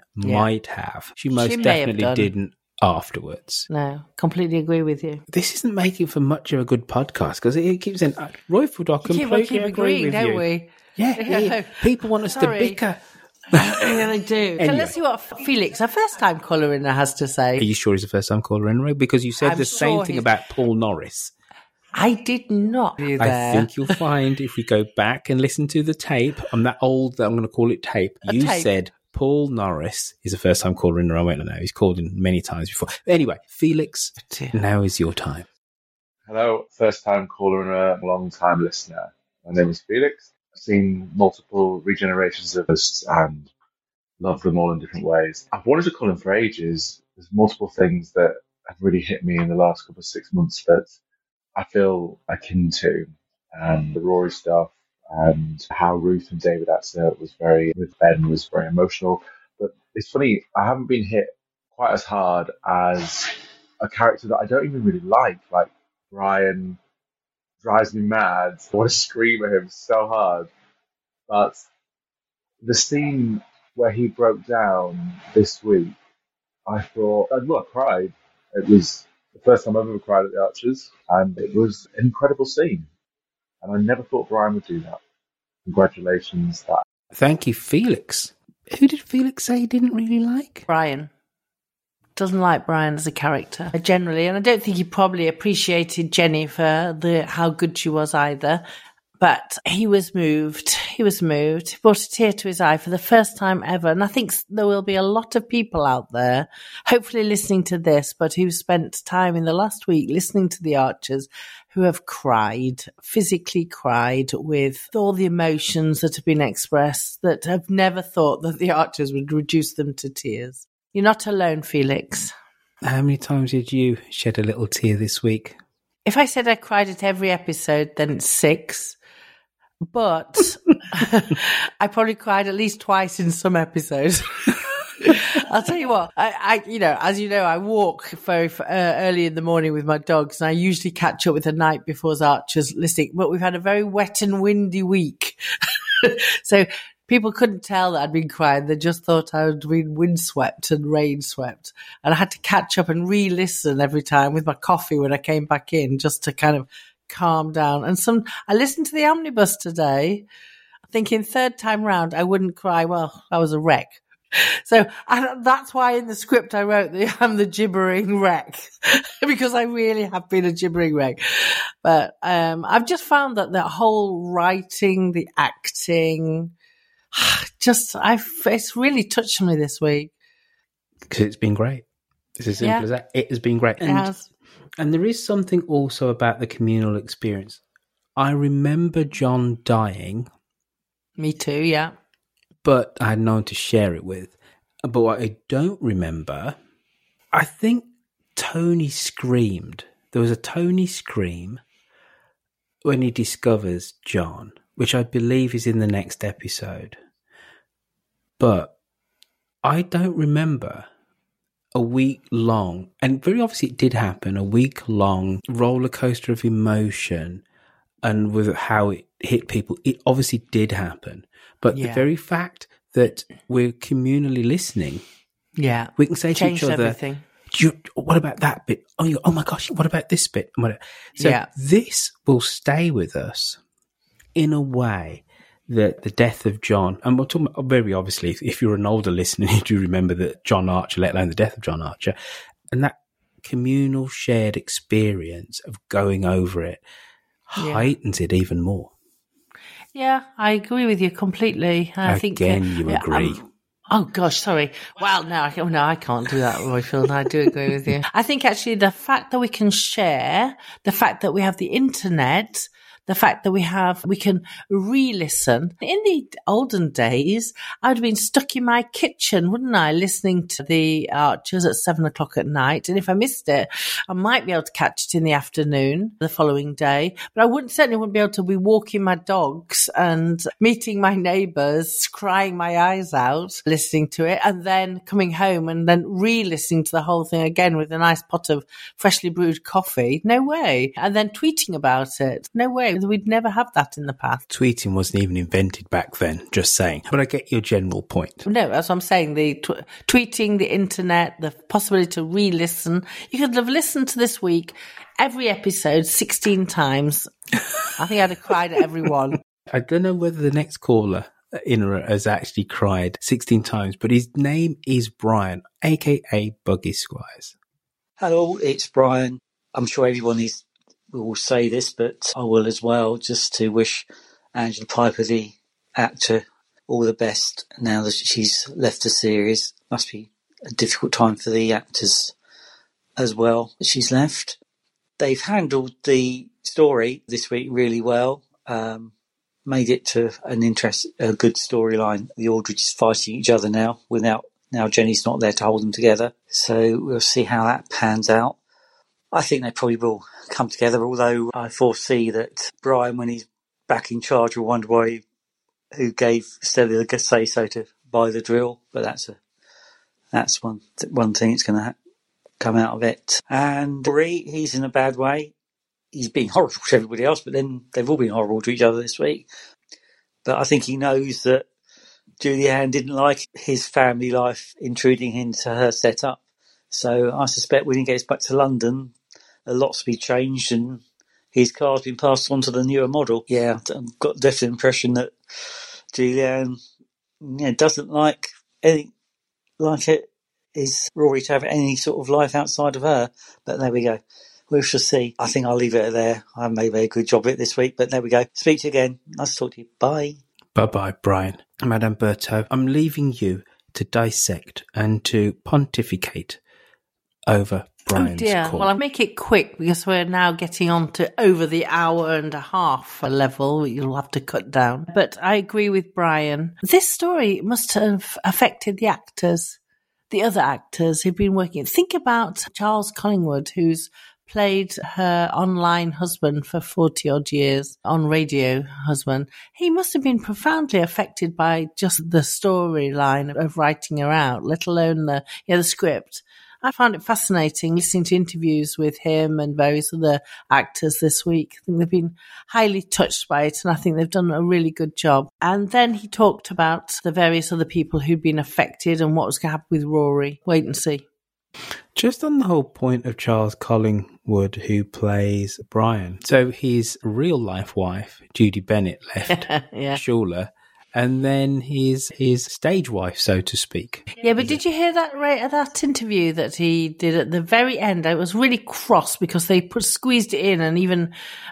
she most definitely didn't afterwards. No, completely agree with you. This isn't making for much of a good podcast because it keeps saying, Royfield, I completely agree with don't you. We? Yeah. People want us to bicker. Yeah, they do. Anyway. So let's see what Felix, our first-time caller in, has to say. Are you sure he's a first-time caller in? Because you said the same thing about Paul Norris. I did not do that. I think you'll find if we go back and listen to the tape, I'm that old that I'm going to call it tape. You said Paul Norris is a first-time caller in. I went, no, he's called in many times before. Anyway, Felix, now is your time. Hello, first-time caller and a long-time listener. My name is Felix. I've seen multiple regenerations of us and love them all in different ways. I've wanted to call in for ages. There's multiple things that have really hit me in the last couple of 6 months that I feel akin to, the Rory stuff and how Ruth and David Atzer with Ben was very emotional. But it's funny, I haven't been hit quite as hard as a character that I don't even really like Brian drives me mad. I want to scream at him so hard. But the scene where he broke down this week, I thought, I cried. It was the first time I've ever cried at the Archers, and it was an incredible scene. And I never thought Brian would do that. Congratulations. Thank you, Felix. Who did Felix say he didn't really like? Brian. Doesn't like Brian as a character, generally. And I don't think he probably appreciated Jenny for how good she was either. But he was moved. He brought a tear to his eye for the first time ever. And I think there will be a lot of people out there, hopefully listening to this, but who spent time in the last week listening to the Archers, who have cried, physically cried with all the emotions that have been expressed, that have never thought that the Archers would reduce them to tears. You're not alone, Felix. How many times did you shed a little tear this week? If I said I cried at every episode, then it's 6. But I probably cried at least twice in some episodes. I'll tell you what, I as you know, I walk very early in the morning with my dogs, and I usually catch up with the night before's Archers listening. But we've had a very wet and windy week. So people couldn't tell that I'd been crying. They just thought I'd been windswept and rain swept. And I had to catch up and re-listen every time with my coffee when I came back in, just to kind of calm down. And I listened to the omnibus today, thinking third time round I wouldn't cry. Well, I was a wreck. So that's why in the script I wrote that I'm the gibbering wreck, because I really have been a gibbering wreck. But I've just found that whole writing, the acting, it's really touched me this week. Because it's been great. It's as simple as that. It has been great. It has. And there is something also about the communal experience. I remember John dying. Me too, yeah. But I had no one to share it with. But what I don't remember, I think Tony screamed. There was a Tony scream when he discovers John, which I believe is in the next episode. But I don't remember a week-long, and very obviously it did happen, a week-long roller coaster of emotion, and with how it hit people, it obviously did happen. But the very fact that we're communally listening, we can say to each other, everything. What about that bit? Oh my gosh, what about this bit? So this will stay with us in a way that the death of John, and we're talking about, very obviously, if you're an older listener, you do remember that John Archer, let alone the death of John Archer, and that communal shared experience of going over it heightens it even more. Yeah, I agree with you completely. I think you agree. Oh gosh, sorry. Well, no, I can't do that, Roifield. I do agree with you. I think actually the fact that we can share, the fact that we have the internet, the fact that we can re-listen. In the olden days, I would have been stuck in my kitchen, wouldn't I, listening to the Archers at 7:00 at night. And if I missed it, I might be able to catch it in the afternoon the following day. But I certainly wouldn't be able to be walking my dogs and meeting my neighbours, crying my eyes out, listening to it, and then coming home and then re-listening to the whole thing again with a nice pot of freshly brewed coffee. No way. And then tweeting about it. No way. We'd never have that in the past. Tweeting wasn't even invented back then, just saying. But I get your general point. No, that's what I'm saying. The tweeting, the internet, the possibility to re-listen. You could have listened to this week, every episode, 16 times. I think I'd have cried at every one. I don't know whether the next caller, Inra, has actually cried 16 times, but his name is Brian, a.k.a. Buggy Squires. Hello, it's Brian. I'm sure everyone will say this, but I will as well, just to wish Angela Piper, the actor, all the best now that she's left the series. Must be a difficult time for the actors as well that she's left. They've handled the story this week really well, made it to a good storyline. The Aldridges fighting each other now Jenny's not there to hold them together. So we'll see how that pans out. I think they probably will come together, although I foresee that Brian, when he's back in charge, will wonder why who gave Stella the say-so to buy the drill. But that's one thing that's going to come out of it. And Rory, he's in a bad way. He's been horrible to everybody else, but then they've all been horrible to each other this week. But I think he knows that Julianne didn't like his family life intruding into her setup. So I suspect when he gets back to London, a lot's be changed and his car's been passed on to the newer model. Yeah, I've got definitely the impression that Julianne doesn't like it is Rory to have any sort of life outside of her. But there we go. We shall see. I think I'll leave it there. I haven't made a very good job of it this week, but there we go. Speak to you again. Nice to talk to you. Bye. Bye-bye, Brian. Madame Berthaud, I'm leaving you to dissect and to pontificate over Brian's call. Well, I'll make it quick because we're now getting on to over the hour and a half level. You'll have to cut down. But I agree with Brian. This story must have affected the actors, the other actors who've been working. Think about Charles Collingwood, who's played her online husband for 40-odd years, on radio husband. He must have been profoundly affected by just the storyline of writing her out, let alone the script. I found it fascinating listening to interviews with him and various other actors this week. I think they've been highly touched by it, and I think they've done a really good job. And then he talked about the various other people who'd been affected and what was going to happen with Rory. Wait and see. Just on the whole point of Charles Collingwood, who plays Brian. So his real-life wife, Judy Bennett, left Shula, and then his stage wife, so to speak. Yeah, but did you hear that interview that he did at the very end? I was really cross because they squeezed it in and even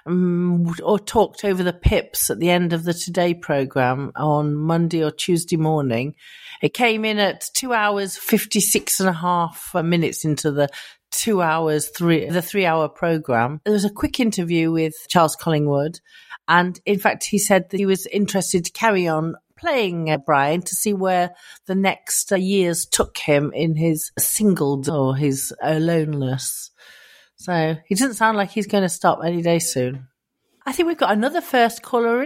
or talked over the pips at the end of the Today programme on Monday or Tuesday morning. It came in at 2 hours, 56 and a half minutes into the 2 hours, the 3 hour programme. There was a quick interview with Charles Collingwood. And in fact, he said that he was interested to carry on playing Brian to see where the next years took him in his singled or his aloneness. So he doesn't sound like he's going to stop any day soon. I think we've got another first time caller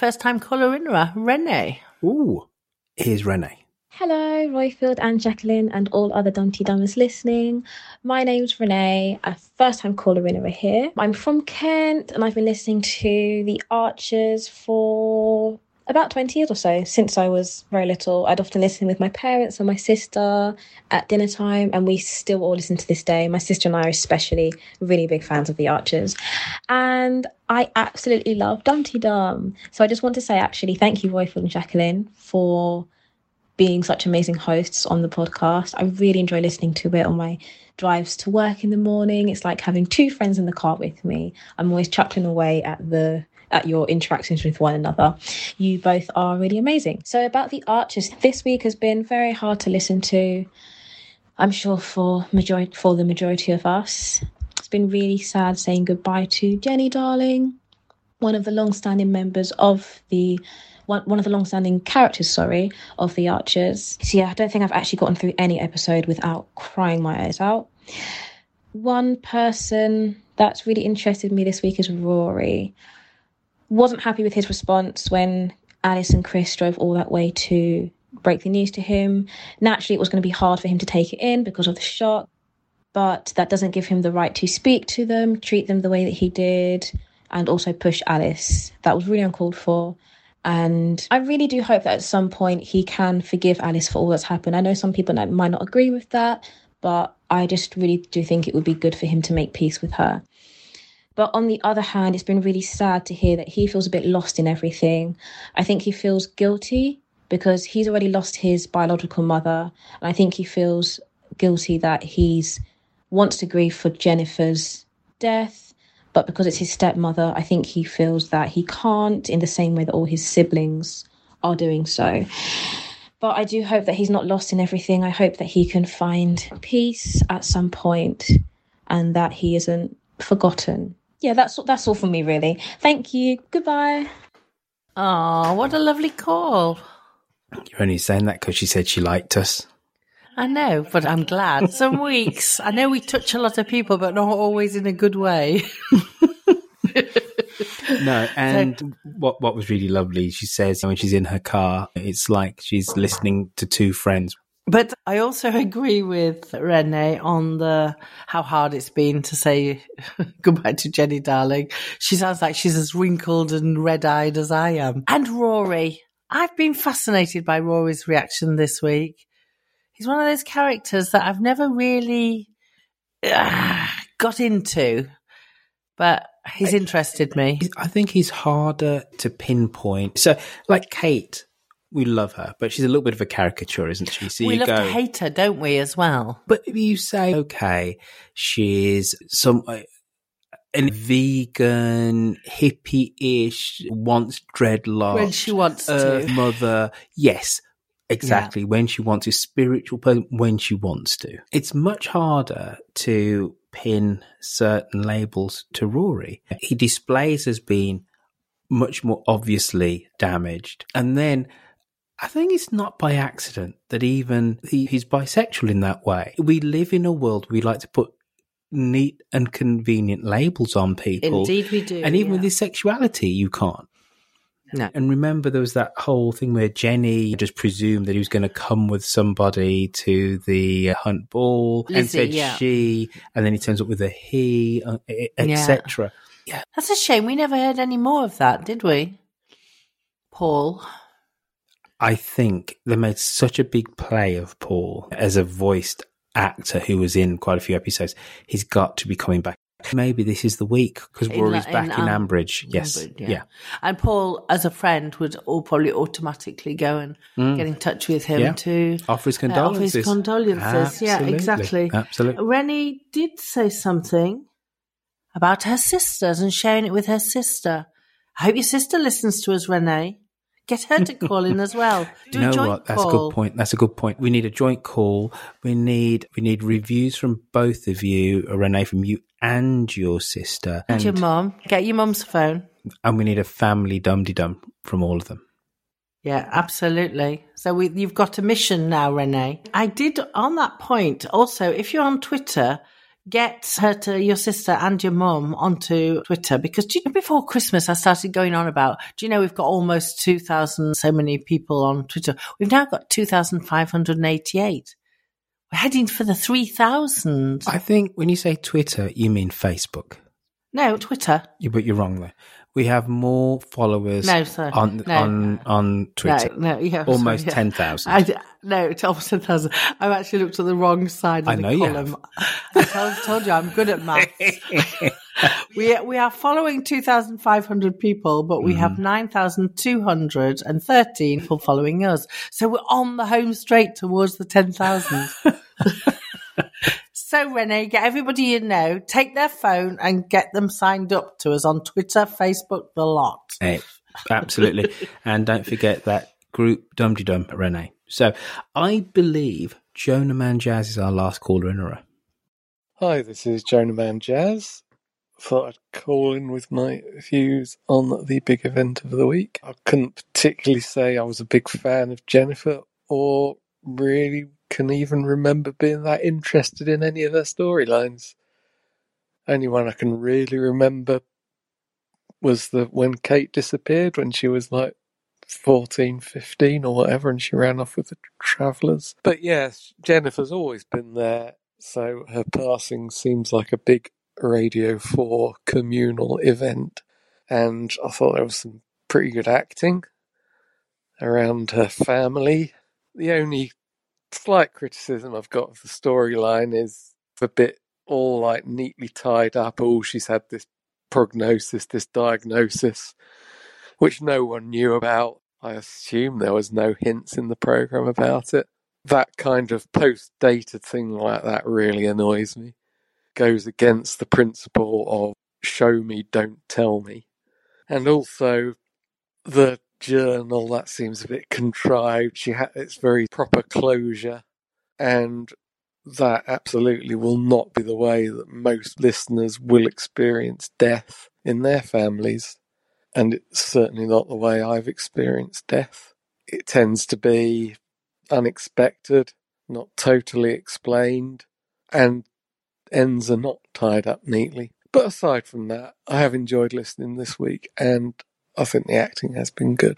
in, Renee. Ooh, here's Renee. Hello, Roifield and Jacqueline and all other Dumpty Dummers listening. My name's Renee, a first-time caller in here. I'm from Kent and I've been listening to The Archers for About 20 years or so. Since I was very little, I'd often listen with my parents or my sister at dinner time, and we still all listen to this day. My sister and I are especially really big fans of The Archers. And I absolutely love Dumpty Dum. So I just want to say, actually, thank you, Royfield and Jacqueline, for being such amazing hosts on the podcast. I really enjoy listening to it on my drives to work in the morning. It's like having two friends in the car with me. I'm always chuckling away at your interactions with one another. You both are really amazing. So about The Archers, this week has been very hard to listen to, I'm sure for the majority of us. It's been really sad saying goodbye to Jenny Darling, one of the long-standing members of one of the long-standing characters, of The Archers. So yeah, I don't think I've actually gotten through any episode without crying my eyes out. One person that's really interested me this week is Rory. Wasn't happy with his response when Alice and Chris drove all that way to break the news to him. Naturally, it was going to be hard for him to take it in because of the shock, but that doesn't give him the right to speak to them, treat them the way that he did, and also push Alice. That was really uncalled for. And I really do hope that at some point he can forgive Alice for all that's happened. I know some people might not agree with that, but I just really do think it would be good for him to make peace with her. But on the other hand, it's been really sad to hear that he feels a bit lost in everything. I think he feels guilty because he's already lost his biological mother. And I think he feels guilty that wants to grieve for Jennifer's death. But because it's his stepmother, I think he feels that he can't in the same way that all his siblings are doing so. But I do hope that he's not lost in everything. I hope that he can find peace at some point and that he isn't forgotten. Yeah, that's all from me, really. Thank you. Goodbye. Oh, what a lovely call. You're only saying that because she said she liked us. I know, but I'm glad. Some weeks, I know we touch a lot of people, but not always in a good way. No, and what was really lovely, she says when she's in her car, it's like she's listening to two friends. But I also agree with Renee on how hard it's been to say goodbye to Jenny Darling. She sounds like she's as wrinkled and red-eyed as I am. And Rory. I've been fascinated by Rory's reaction this week. He's one of those characters that I've never really got into, but he's interested me. I think he's harder to pinpoint. So, like Kate, we love her, but she's a little bit of a caricature, isn't she? So we love to hate her, don't we, as well? But if you say, okay, she's a vegan, hippie-ish, wants dreadlocks. When she wants to. Mother, yes, exactly. Yeah. When she wants to. Spiritual person, when she wants to. It's much harder to pin certain labels to Rory. He displays as being much more obviously damaged. And then I think it's not by accident that even he's bisexual in that way. We live in a world we like to put neat and convenient labels on people. Indeed we do. And even with his sexuality, you can't. No. And remember, there was that whole thing where Jenny just presumed that he was going to come with somebody to the Hunt Ball, Lizzie, and said she, and then he turns up with a he, etc. Yeah. That's a shame. We never heard any more of that, did we, Paul? I think they made such a big play of Paul as a voiced actor who was in quite a few episodes. He's got to be coming back. Maybe this is the week because Rory's back in Ambridge. Yes. Ambridge, yeah. And Paul, as a friend, would probably automatically go and get in touch with him to offer his condolences. Absolutely. Yeah, exactly. Absolutely. Rennie did say something about her sisters and sharing it with her sister. I hope your sister listens to us, Renee. Get her to call in as well. Do a joint That's call. a good point. That's a good point. We need a joint call. We need reviews from both of you, Renee, from you and your sister. And your mum. Get your mum's phone. And we need a family dum-de-dum from all of them. Yeah, absolutely. So you've got a mission now, Renee. I did, on that point, also, if you're on Twitter, get your sister and your mum onto Twitter, because before Christmas I started going on about, we've got almost 2,000 so many people on Twitter. We've now got 2,588. We're heading for the 3,000. I think when you say Twitter, you mean Facebook. No, Twitter. But you're wrong there. We have more followers on Twitter. No, yeah, almost 10,000. No, it's almost 10,000. I've actually looked at the wrong side of the column. I told you I'm good at maths. We are following 2,500 people, but we have 9,213 people following us. So we're on the home straight towards the 10,000. So, Renee, get everybody you know, take their phone and get them signed up to us on Twitter, Facebook, the lot. Absolutely. And don't forget that group Dum Dum, Renee. So, I believe Jonah Man Jazz is our last caller in a row. Hi, this is Jonah Man Jazz. Thought I'd call in with my views on the big event of the week. I couldn't particularly say I was a big fan of Jennifer or really can even remember being that interested in any of her storylines. Only one I can really remember was when Kate disappeared when she was like 14, 15 or whatever, and she ran off with the Travellers. But yes, Jennifer's always been there, so her passing seems like a big Radio 4 communal event, and I thought there was some pretty good acting around her family. The only slight criticism I've got of the storyline is the bit all like neatly tied up. She's had this prognosis, this diagnosis, which no one knew about. I assume there was no hints in the programme about it. That kind of post-dated thing like that really annoys me. Goes against the principle of show me, don't tell me. And also the journal, that seems a bit contrived. It's very proper closure, and that absolutely will not be the way that most listeners will experience death in their families, and it's certainly not the way I've experienced death. It tends to be unexpected, not totally explained, and ends are not tied up neatly. But aside from that, I have enjoyed listening this week, and I think the acting has been good.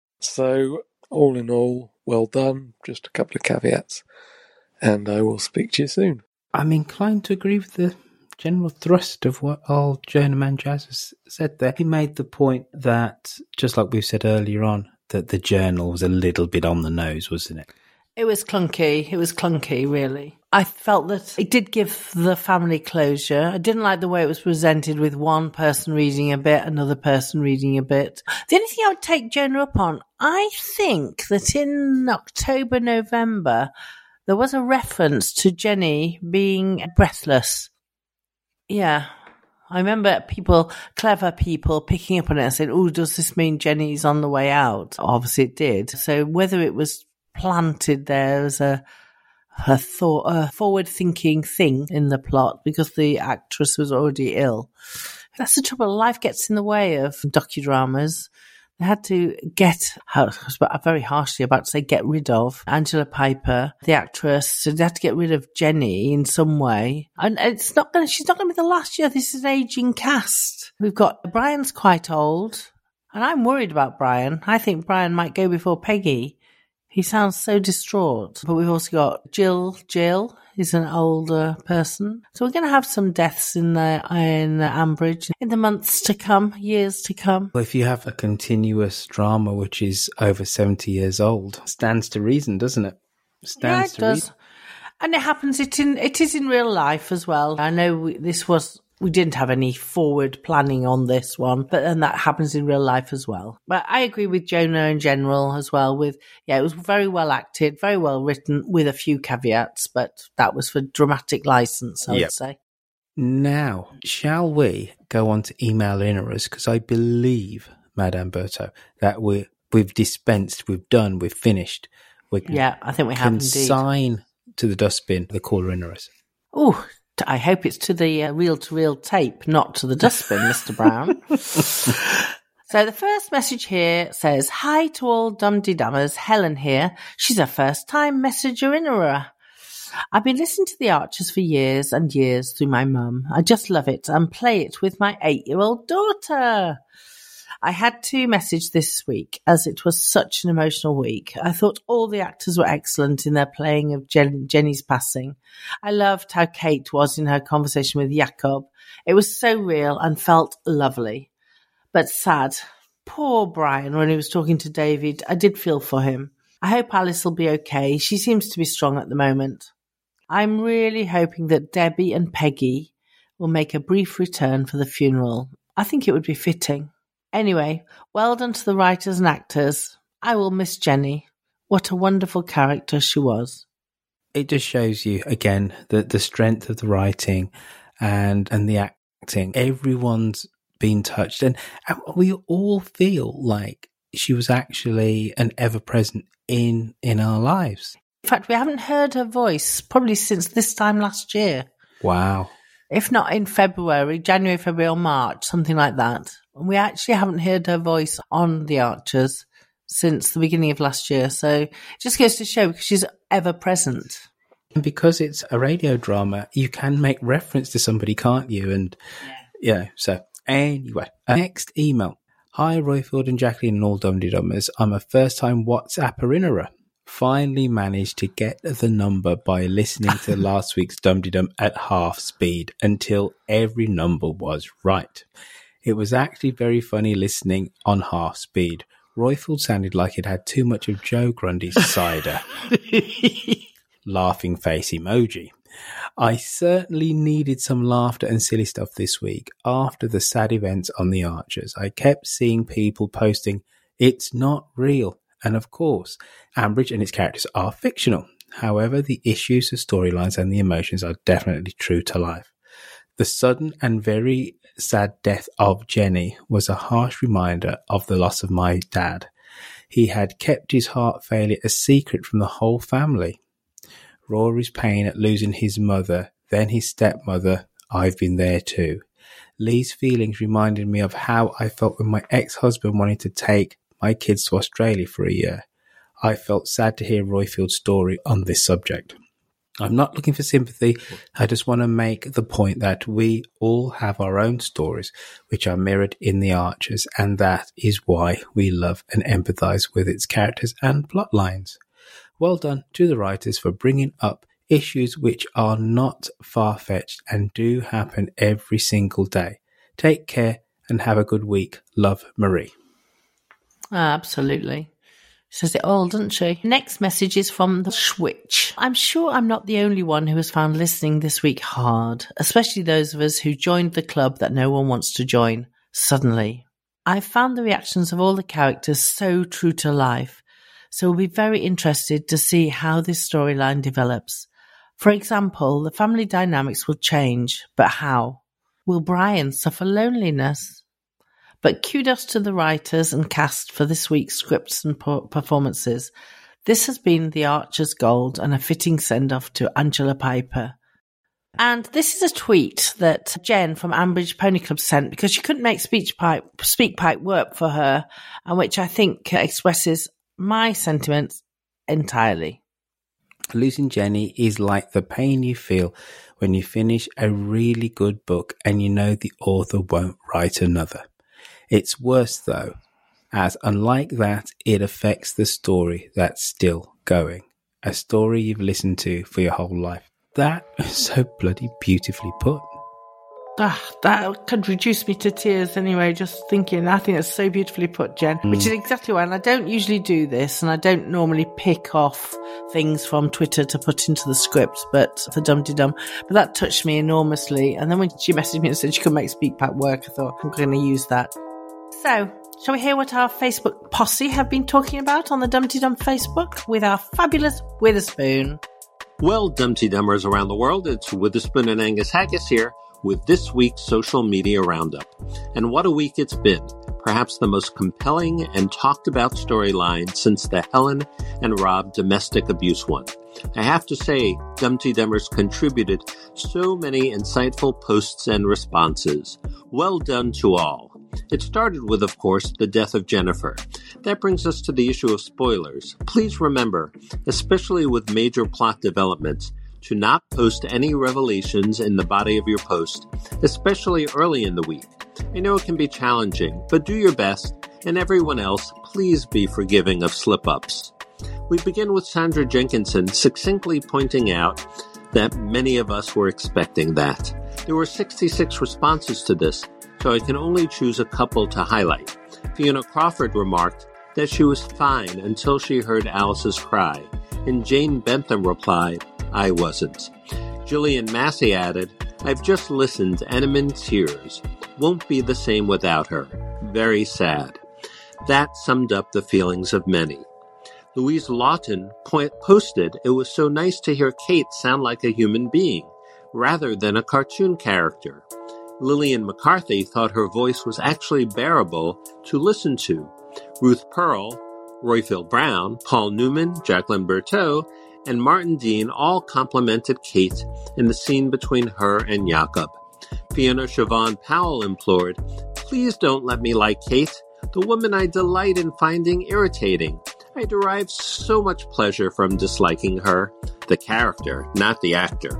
So, all in all, well done. Just a couple of caveats. And I will speak to you soon. I'm inclined to agree with the general thrust of what old Jonah Man Jazz has said there. He made the point that, just like we said earlier on, that the journal was a little bit on the nose, wasn't it? It was clunky. It was clunky, really. I felt that it did give the family closure. I didn't like the way it was presented with one person reading a bit, another person reading a bit. The only thing I would take Jonah up on, I think that in October, November, there was a reference to Jenny being breathless. Yeah. I remember clever people picking up on it and saying, oh, does this mean Jenny's on the way out? Obviously it did. So whether it was planted there as a forward-thinking thing in the plot because the actress was already ill. That's the trouble. Life gets in the way of docudramas. They had to I was very harshly about to say get rid of Angela Piper, the actress. So they had to get rid of Jenny in some way. And she's not going to be the last year. This is an aging cast. We've got Brian's quite old. And I'm worried about Brian. I think Brian might go before Peggy. He sounds so distraught. But we've also got Jill. Jill is an older person. So we're going to have some deaths in Ambridge in the months to come, years to come. Well, if you have a continuous drama which is over 70 years old, stands to reason, doesn't it? Stands to reason. And it happens. It is in real life as well. I know we didn't have any forward planning on this one, but then that happens in real life as well. But I agree with Jonah in general as well it was very well acted, very well written with a few caveats, but that was for dramatic license, I would say. Now, shall we go on to email in us? Because I believe, Madame Berto, that we've dispensed, we've done, we've finished. I think we have indeed. Consign to the dustbin the caller in us. Oh, I hope it's to the reel-to-reel tape, not to the dustbin, Mr. Brown. So the first message here says, hi to all dum-de-dummers, Helen here. She's a first-time messenger-innerer. I've been listening to The Archers for years and years through my mum. I just love it and play it with my 8-year-old daughter. I had to message this week as it was such an emotional week. I thought all the actors were excellent in their playing of Jenny's passing. I loved how Kate was in her conversation with Jacob. It was so real and felt lovely. but sad. Poor Brian, when he was talking to David, I did feel for him. I hope Alice will be okay. She seems to be strong at the moment. I'm really hoping that Debbie and Peggy will make a brief return for the funeral. I think it would be fitting. Anyway, well done to the writers and actors. I will miss Jenny. What a wonderful character she was. It just shows you, again, the strength of the writing and the acting. Everyone's been touched. And we all feel like she was actually an ever-present in our lives. In fact, we haven't heard her voice probably since this time last year. Wow. If not in January, February or March, something like that. And we actually haven't heard her voice on The Archers since the beginning of last year. So it just goes to show because she's ever present. And because it's a radio drama, you can make reference to somebody, can't you? And so anyway, next email. Hi, Royfield and Jacqueline and all Dum-de-Dummers. I'm a first-time WhatsApp-erinnerer. Finally managed to get the number by listening to last week's Dum-de-Dum at half speed until every number was right. It was actually very funny listening on half speed. Royfield sounded like it had too much of Joe Grundy's cider. Laughing face emoji. I certainly needed some laughter and silly stuff this week. After the sad events on The Archers, I kept seeing people posting, "It's not real." And of course, Ambridge and its characters are fictional. However, the issues, the storylines and the emotions are definitely true to life. The sudden and very sad death of Jenny was a harsh reminder of the loss of my dad. He had kept his heart failure a secret from the whole family. Rory's pain at losing his mother, then his stepmother, I've been there too. Lee's feelings reminded me of how I felt when my ex-husband wanted to take my kids to Australia for a year. I felt sad to hear Royfield's story on this subject. I'm not looking for sympathy. I just want to make the point that we all have our own stories, which are mirrored in The Archers, and that is why we love and empathise with its characters and plot lines. Well done to the writers for bringing up issues which are not far-fetched and do happen every single day. Take care and have a good week. Love, Marie. Absolutely. She says it all, doesn't she? Next message is from the Switch. I'm sure I'm not the only one who has found listening this week hard, especially those of us who joined the club that no one wants to join suddenly. I've found the reactions of all the characters so true to life, so we'll be very interested to see how this storyline develops. For example, the family dynamics will change, but how? Will Brian suffer loneliness? But kudos to the writers and cast for this week's scripts and performances. This has been The Archers Gold and a fitting send-off to Angela Piper. And this is a tweet that Jen from Ambridge Pony Club sent because she couldn't make SpeakPipe work for her, and which I think expresses my sentiments entirely. Losing Jenny is like the pain you feel when you finish a really good book and you know the author won't write another. It's worse, though, as unlike that, it affects the story that's still going. A story you've listened to for your whole life. That is so bloody beautifully put. That could reduce me to tears anyway, just thinking. I think that's so beautifully put, Jen. Which is exactly why, and I don't usually do this, and I don't normally pick off things from Twitter to put into the script, but for Dum-de-Dum. But that touched me enormously. And then when she messaged me and said she could make SpeakPipe work, I thought, I'm going to use that. So, shall we hear what our Facebook posse have been talking about on the Dum-de-Dum Facebook with our fabulous Witherspoon? Well, Dum-de-Dummers around the world, it's Witherspoon and Angus Haggis here with this week's social media roundup. And what a week it's been. Perhaps the most compelling and talked about storyline since the Helen and Rob domestic abuse one. I have to say, Dum-de-Dummers contributed so many insightful posts and responses. Well done to all. It started with, of course, the death of Jennifer. That brings us to the issue of spoilers. Please remember, especially with major plot developments, to not post any revelations in the body of your post, especially early in the week. I know it can be challenging, but do your best, and everyone else, please be forgiving of slip-ups. We begin with Sandra Jenkinson succinctly pointing out that many of us were expecting that. There were 66 responses to this, so I can only choose a couple to highlight. Fiona Crawford remarked that she was fine until she heard Alice's cry, and Jane Bentham replied, I wasn't. Gillian Massey added, I've just listened and am in tears. Won't be the same without her. Very sad. That summed up the feelings of many. Louise Lawton posted, it was so nice to hear Kate sound like a human being, rather than a cartoon character. Lillian McCarthy thought her voice was actually bearable to listen to. Ruth Pearl, Roifield Brown, Paul Newman, Jacqueline Berthaud, and Martin Dean all complimented Kate in the scene between her and Jakob. Fiona Siobhan Powell implored, please don't let me like Kate, the woman I delight in finding irritating. I derive so much pleasure from disliking her, the character, not the actor.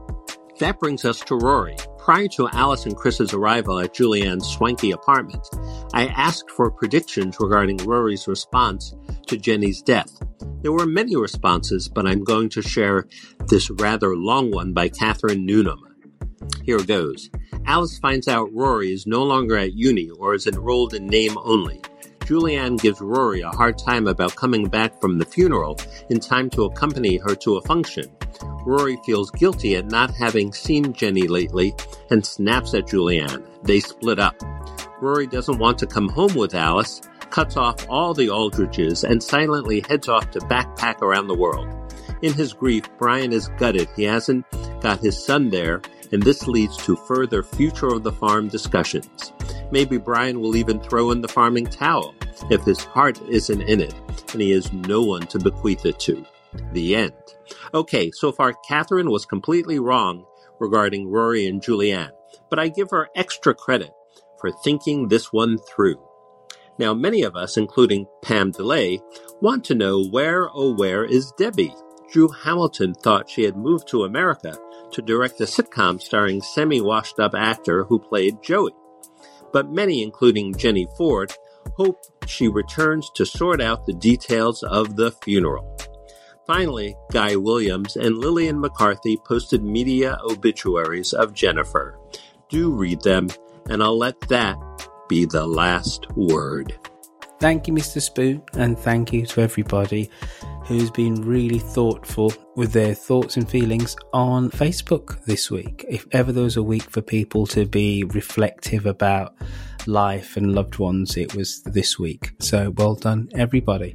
That brings us to Rory. Prior to Alice and Chris's arrival at Julianne's swanky apartment, I asked for predictions regarding Rory's response to Jenny's death. There were many responses, but I'm going to share this rather long one by Catherine Newnham. Here goes. Alice finds out Rory is no longer at uni or is enrolled in name only. Julianne gives Rory a hard time about coming back from the funeral in time to accompany her to a function. Rory feels guilty at not having seen Jenny lately and snaps at Julianne. They split up. Rory doesn't want to come home with Alice, cuts off all the Aldridges, and silently heads off to backpack around the world. In his grief, Brian is gutted he hasn't got his son there, and this leads to further future of the farm discussions. Maybe Brian will even throw in the farming towel if his heart isn't in it, and he has no one to bequeath it to. The end. Okay, so far Catherine was completely wrong regarding Rory and Julianne, but I give her extra credit for thinking this one through. Now, many of us, including Pam DeLay, want to know where, oh where is Debbie? Drew Hamilton thought she had moved to America to direct a sitcom starring semi-washed-up actor who played Joey. But many, including Jenny Ford, hope she returns to sort out the details of the funeral. Finally, Guy Williams and Lillian McCarthy posted media obituaries of Jennifer. Do read them, and I'll let that be the last word. Thank you, Mr. Spoon, and thank you to everybody who's been really thoughtful with their thoughts and feelings on Facebook this week. If ever there was a week for people to be reflective about life and loved ones, it was this week. So well done, everybody.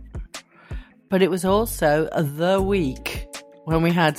But it was also the week when we had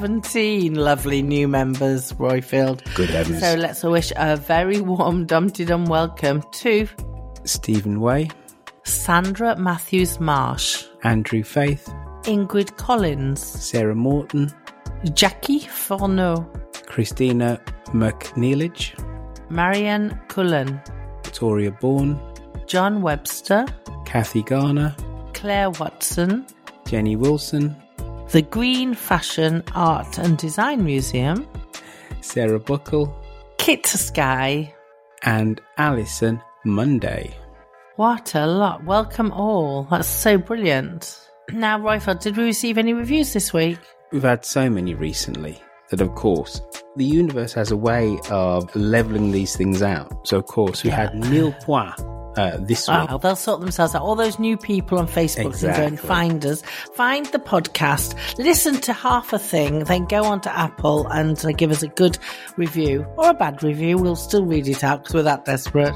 17 lovely new members, Roifield. Good heavens. So let's wish a very warm Dumpty Dum welcome to Stephen Way, Sandra Matthews-Marsh, Andrew Faith, Ingrid Collins, Sarah Morton, Jackie Forneau, Christina McNeilage, Marianne Cullen, Victoria Bourne, John Webster, Kathy Garner, Claire Watson, Jenny Wilson, the Green Fashion Art and Design Museum, Sarah Buckle, Kit Sky, and Alison Monday. What a lot. Welcome all. That's so brilliant. Now, Roifield, did we receive any reviews this week? We've had so many recently that, of course, the universe has a way of levelling these things out. So, of course, we had Neil Poix this week. Oh, they'll sort themselves out. All those new people on Facebook can go and find us. Find the podcast, listen to half a thing, then go on to Apple and give us a good review. Or a bad review. We'll still read it out because we're that desperate.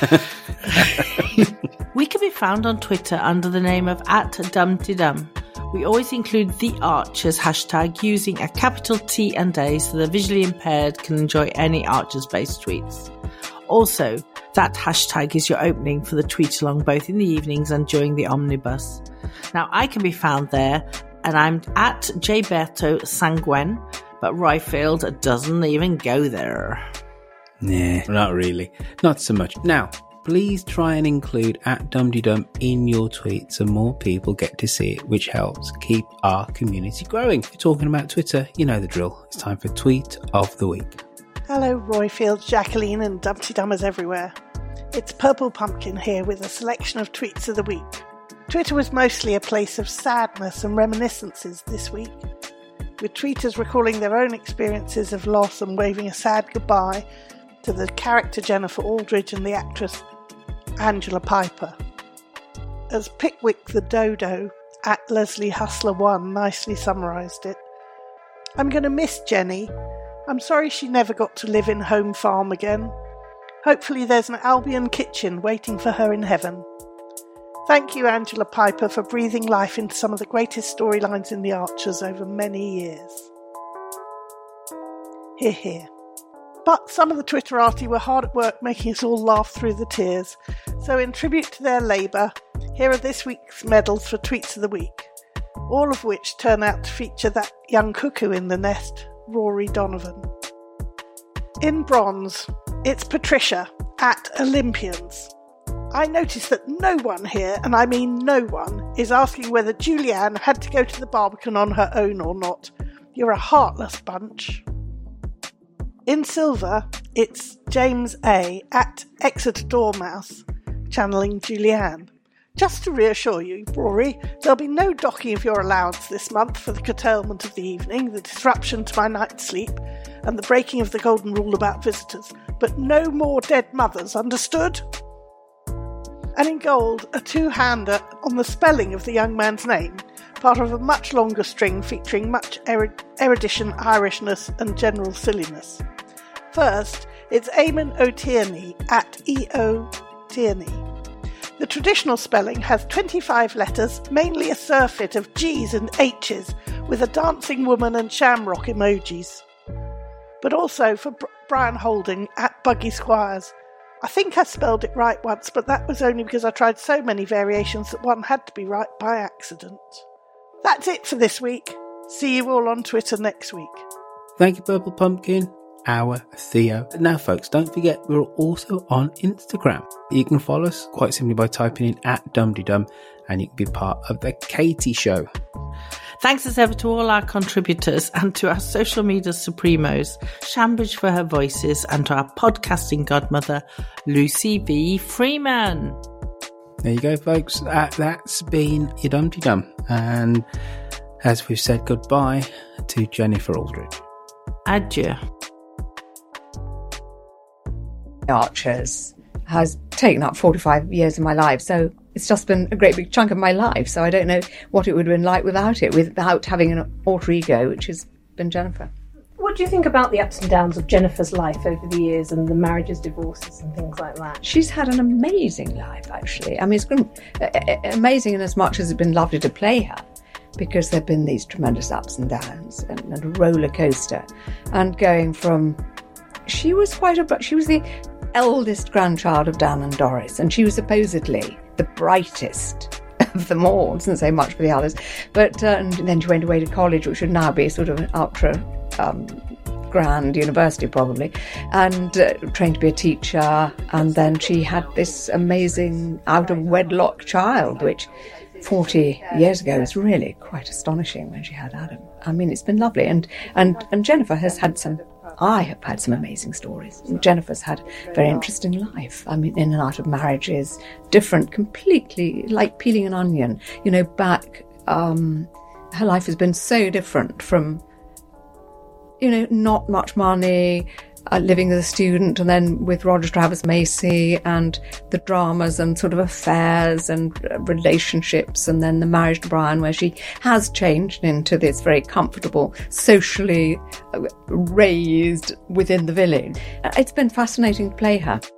We can be found on Twitter under the name of @DumptyDum. We always include the Archers hashtag using a capital T and A so the visually impaired can enjoy any Archers-based tweets. Also, that hashtag is your opening for the tweet along both in the evenings and during the omnibus. Now, I can be found there, and I'm @Jberto but Roifield doesn't even go there. Nah, not really. Not so much. Now, please try and include @DumptyDum in your tweet so more people get to see it, which helps keep our community growing. If you're talking about Twitter, you know the drill. It's time for Tweet of the Week. Hello, Roifield, Jacqueline and Dumpty Dummers everywhere. It's Purple Pumpkin here with a selection of Tweets of the Week. Twitter was mostly a place of sadness and reminiscences this week, with tweeters recalling their own experiences of loss and waving a sad goodbye to the character Jennifer Aldridge and the actress Angela Piper. As Pickwick the Dodo, at Leslie Hustler1 nicely summarised it, I'm going to miss Jenny. I'm sorry she never got to live in home farm again. Hopefully there's an Albion kitchen waiting for her in heaven. Thank you, Angela Piper, for breathing life into some of the greatest storylines in The Archers over many years. Hear, hear. But some of the Twitterati were hard at work making us all laugh through the tears. So in tribute to their labour, here are this week's medals for Tweets of the Week, all of which turn out to feature that young cuckoo in the nest, Rory Donovan. In bronze, it's Patricia, at Olympians. I noticed that no one here, and I mean no one, is asking whether Julianne had to go to the Barbican on her own or not. You're a heartless bunch. In silver, it's James A. at Exeter Dormouse, channeling Julianne. Just to reassure you, Rory, there'll be no docking of your allowance this month for the curtailment of the evening, the disruption to my night's sleep, and the breaking of the golden rule about visitors, but no more dead mothers, understood? And in gold, a two-hander on the spelling of the young man's name, part of a much longer string featuring much erudition, Irishness and general silliness. First, it's Eamon O'Tierney, at E.O. Tierney. The traditional spelling has 25 letters, mainly a surfeit of G's and H's, with a dancing woman and shamrock emojis. But also for Brian Holding, at Buggy Squires. I think I spelled it right once, but that was only because I tried so many variations that one had to be right by accident. That's it for this week. See you all on Twitter next week. Thank you, Purple Pumpkin, our Theo. Now, folks, don't forget we're also on Instagram. You can follow us quite simply by typing in at DumDum, and you can be part of the Katie Show. Thanks as ever to all our contributors and to our social media supremos, Shambridge for her voices, and to our podcasting godmother, Lucy V. Freeman. There you go, folks. That's been your Dum. And as we've said goodbye to Jennifer Aldridge. Adieu. Archers has taken up 45 years of my life, so it's just been a great big chunk of my life, so I don't know what it would have been like without it, without having an alter ego, which has been Jennifer. What do you think about the ups and downs of Jennifer's life over the years and the marriages, divorces and things like that? She's had an amazing life, actually. I mean, it's been amazing in as much as it's been lovely to play her, because there have been these tremendous ups and downs and a roller coaster. And going from... She was the eldest grandchild of Dan and Doris, and she was supposedly the brightest of them all. Doesn't say much for the others. But and then she went away to college, which should now be sort of an ultra grand university probably, and trained to be a teacher. And then she had this amazing out-of-wedlock child, which 40 years ago was really quite astonishing when she had Adam. I mean, it's been lovely. And Jennifer has had some... I have had some amazing stories. Jennifer's had a very interesting life. I mean, in and out of marriages, different, completely like peeling an onion. You know, back, her life has been so different from, you know, not much money, living as a student, and then with Roger Travers Macy and the dramas and sort of affairs and relationships, and then the marriage to Brian, where she has changed into this very comfortable, socially raised within the village. It's been fascinating to play her.